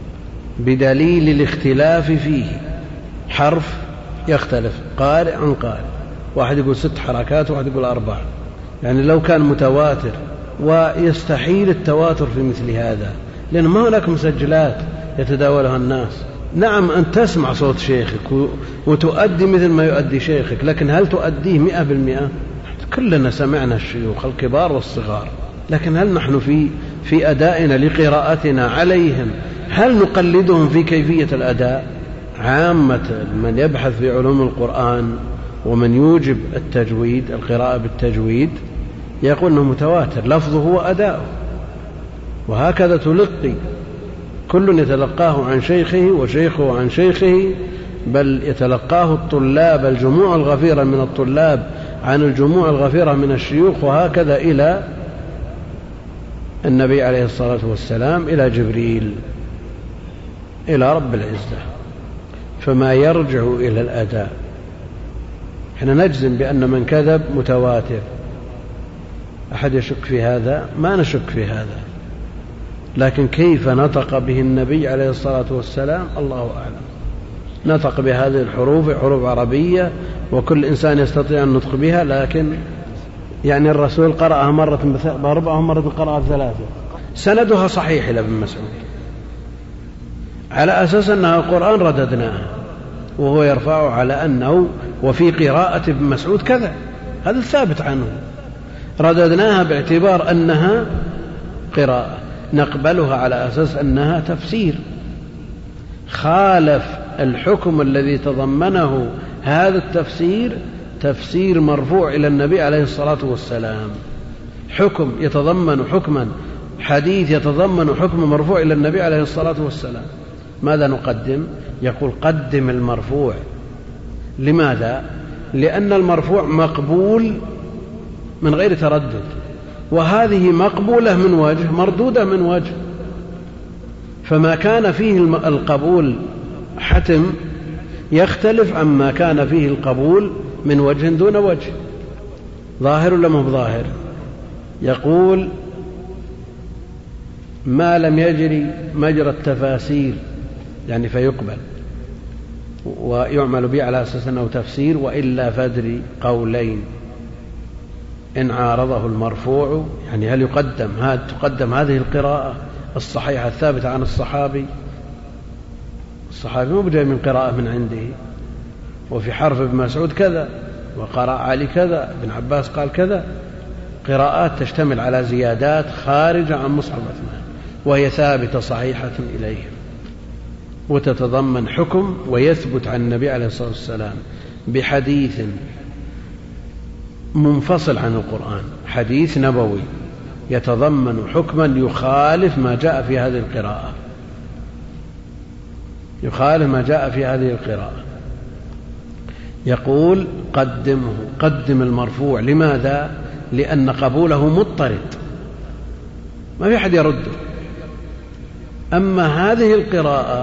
بدليل الاختلاف فيه، حرف يختلف قارئ عن قارئ، واحد يقول 6 حركات وواحد يقول 4، يعني لو كان متواتر، ويستحيل التواتر في مثل هذا لأن ما هناك مسجلات يتداولها الناس. نعم أن تسمع صوت شيخك وتؤدي مثل ما يؤدي شيخك، لكن هل تؤديه 100%؟ كلنا سمعنا الشيوخ الكبار والصغار، لكن هل نحن في أدائنا لقراءتنا عليهم هل نقلدهم في كيفية الأداء؟ عامة من يبحث في علوم القرآن ومن يوجب التجويد القراءة بالتجويد يقول أنه متواتر لفظه وأداؤه، وهكذا تلقي، كل يتلقاه عن شيخه وشيخه عن شيخه، بل يتلقاه الطلاب الجموع الغفيرة من الطلاب عن الجموع الغفيرة من الشيوخ، وهكذا إلى النبي عليه الصلاة والسلام، إلى جبريل، إلى رب العزة. فما يرجع إلى الأداء احنا نجزم بأن من كذب متواتر. أحد يشك في هذا؟ ما نشك في هذا، لكن كيف نطق به النبي عليه الصلاة والسلام الله أعلم. نطق بهذه الحروف حروف عربية وكل إنسان يستطيع النطق بها، لكن يعني الرسول قرأها مرة ب4 ومرة قرأها ب3. سندها صحيح إلى ابن مسعود على أساس أنها القرآن رددناها، وهو يرفع على أنه وفي قراءة ابن مسعود كذا، هذا الثابت عنه، رددناها باعتبار أنها قراءة، نقبلها على أساس أنها تفسير. خالف الحكم الذي تضمنه هذا التفسير تفسير مرفوع إلى النبي عليه الصلاة والسلام، حكم يتضمن حكما، حديث يتضمن حكم مرفوع إلى النبي عليه الصلاة والسلام. ماذا نقدم؟ يقول قدم المرفوع. لماذا؟ لأن المرفوع مقبول من غير تردد، وهذه مقبولة من وجه مردودة من وجه، فما كان فيه القبول حتم يختلف عما كان فيه القبول من وجه دون وجه. ظاهر ولا مو ظاهر؟ يقول ما لم يجري مجرى التفاسير يعني فيقبل ويعمل به على أساس أنه تفسير، وإلا فادري قولين إن عارضه المرفوع، يعني هل تقدم هذه القراءة الصحيحة الثابتة عن الصحابي مو بجاي من قراءة من عنده، وفي حرف ابن مسعود كذا وقرأ علي كذا، ابن عباس قال كذا، قراءات تشتمل على زيادات خارجة عن مصحف عثمان وهي ثابتة صحيحة إليهم، وتتضمن حكم ويثبت عن النبي عليه الصلاة والسلام بحديث منفصل عن القرآن، حديث نبوي يتضمن حكما يخالف ما جاء في هذه القراءة، يقول قدمه، قدم المرفوع. لماذا؟ لأن قبوله مضطرد، ما في أحد يرده. أما هذه القراءة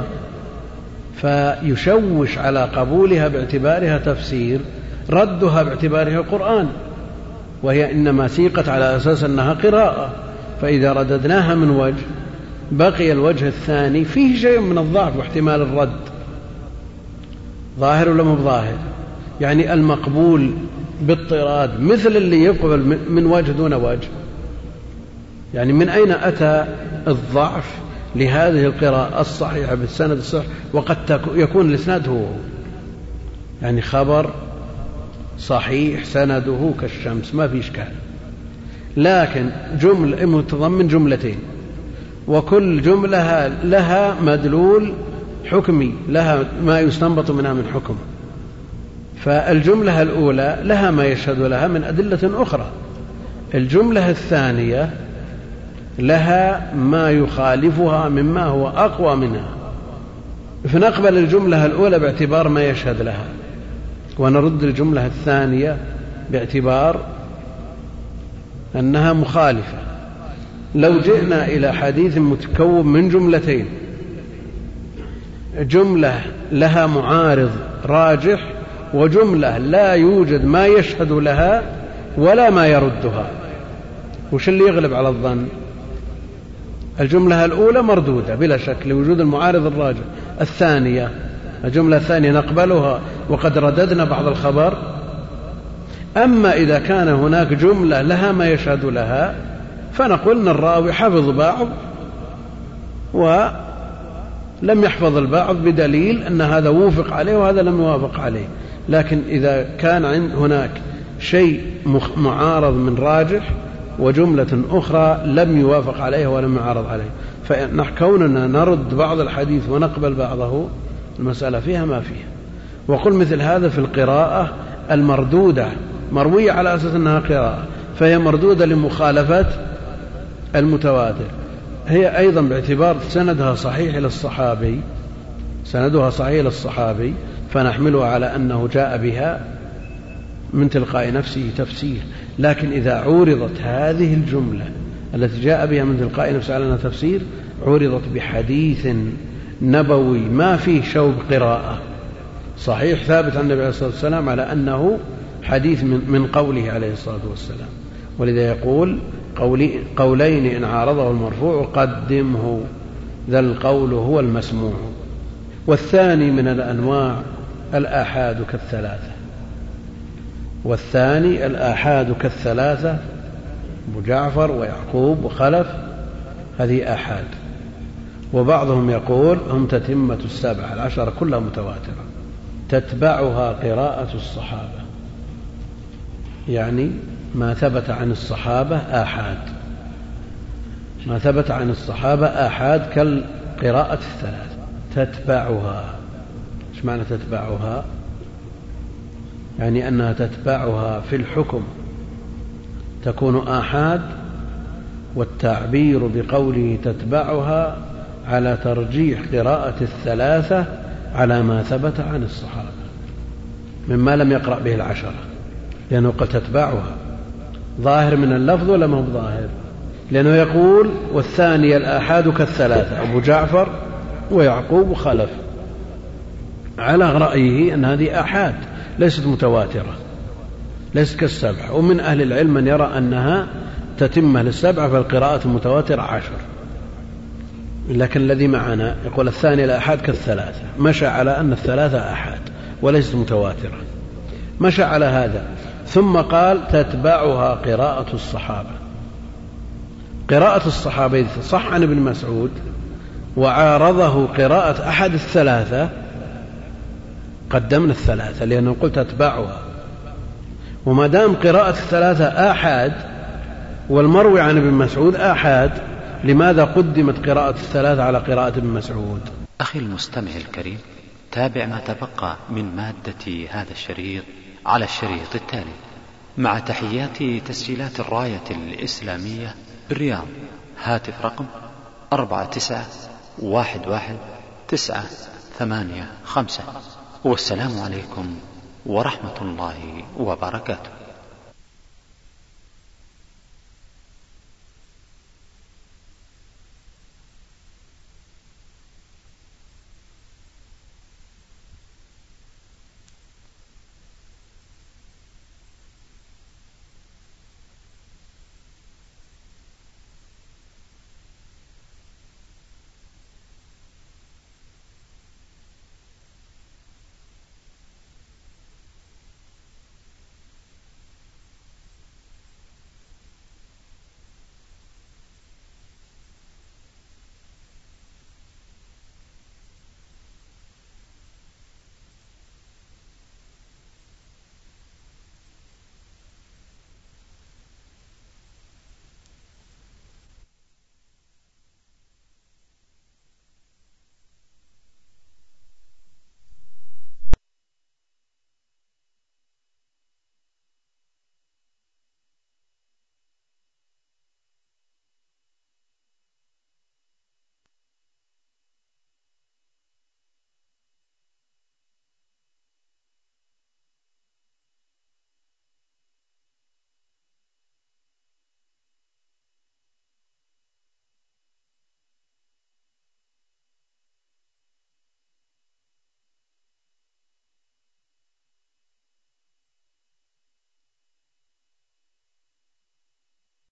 فيشوش على قبولها باعتبارها تفسير، ردها باعتبارها القرآن، وهي إنما سيقت على أساس أنها قراءة. فإذا رددناها من وجه بقي الوجه الثاني فيه شيء من الضعف واحتمال الرد. ظاهر ولا مو ظاهر؟ يعني المقبول باضطراد مثل اللي يقبل من وجه دون وجه. يعني من أين أتى الضعف لهذه القراءة الصحيحة بالسند الصحيح وقد يكون الإسناد هو، يعني خبر صحيح سنده كالشمس ما في إشكال، لكن جملة متضمن جملتين وكل جملة لها مدلول حكمي، لها ما يستنبط منها من حكم. فالجملة الأولى لها ما يشهد لها من أدلة أخرى، الجملة الثانية لها ما يخالفها مما هو أقوى منها، فنقبل الجملة الأولى باعتبار ما يشهد لها ونرد الجملة الثانية باعتبار أنها مخالفة. لو جئنا إلى حديث متكون من جملتين، جملة لها معارض راجح وجملة لا يوجد ما يشهد لها ولا ما يردها، وش اللي يغلب على الظن؟ الجملة الأولى مردودة بلا شك لوجود المعارض الراجح. الثانية، الجملة الثانية نقبلها وقد رددنا بعض الخبر. أما إذا كان هناك جملة لها ما يشهد لها فنقول أن الراوي حفظ بعض ولم يحفظ البعض بدليل أن هذا وافق عليه وهذا لم يوافق عليه. لكن إذا كان هناك شيء معارض من راجح وجملة أخرى لم يوافق عليه ولم يعارض عليه، فكوننا نرد بعض الحديث ونقبل بعضه المسألة فيها ما فيها. وقل مثل هذا في القراءة المردودة، مروية على أساس أنها قراءة فهي مردودة لمخالفة المتواتر، هي أيضا باعتبار سندها صحيح إلى الصحابي، سندها صحيح إلى الصحابي فنحملها على أنه جاء بها من تلقاء نفسه تفسير. لكن إذا عورضت هذه الجملة التي جاء بها من تلقاء نفسه على أنها تفسير، عورضت بحديث نبوي ما فيه شوب قراءة صحيح ثابت عن النبي عليه الصلاة والسلام على أنه حديث من قوله عليه الصلاة والسلام. ولذا يقول قولين إن عارضه المرفوع قدمه، ذا القول هو المسموع. والثاني من الأنواع الآحاد كالثلاثة، والثاني الآحاد كالثلاثة أبو جعفر ويعقوب وخلف، هذه آحاد. وبعضهم يقول هم تتمة السبعة العشرة كلها متواترة تتبعها قراءة الصحابة، يعني ما ثبت عن الصحابة آحاد، ما ثبت عن الصحابة آحاد كالقراءة الثلاث تتبعها. ايش معنى تتبعها؟ يعني أنها تتبعها في الحكم تكون آحاد، والتعبير بقوله تتبعها على ترجيح قراءة الثلاثة على ما ثبت عن الصحابة مما لم يقرأ به العشرة، لأنه قد تتبعها ظاهر من اللفظ ولا ما هو ظاهر؟ لأنه يقول والثاني الآحاد كالثلاثة أبو جعفر ويعقوب وخلف، على رأيه أن هذه آحاد ليست متواترة ليست كالسبع. ومن أهل العلم من يرى أنها تتمة للسبع فالقراءة المتواترة 10. لكن الذي معنا يقول الثاني الآحاد كالثلاثة، مشى على أن الثلاثة آحاد وليست متواترة، مشى على هذا. ثم قال تتبعها قراءة الصحابة. قراءة الصحابة صح عن ابن مسعود وعارضه قراءة أحد الثلاثة، قدمنا الثلاثة لأنه قلت تتبعها. وما دام قراءة الثلاثة آحاد والمروي عن ابن مسعود آحاد، لماذا قدمت قراءة الثلاثة على قراءة ابن مسعود؟ أخي المستمع الكريم، تابع ما تبقى من مادة هذا الشريط على الشريط التالي، مع تحيات تسجيلات الراية الإسلامية بالرياض. هاتف رقم 49119185. والسلام عليكم ورحمة الله وبركاته.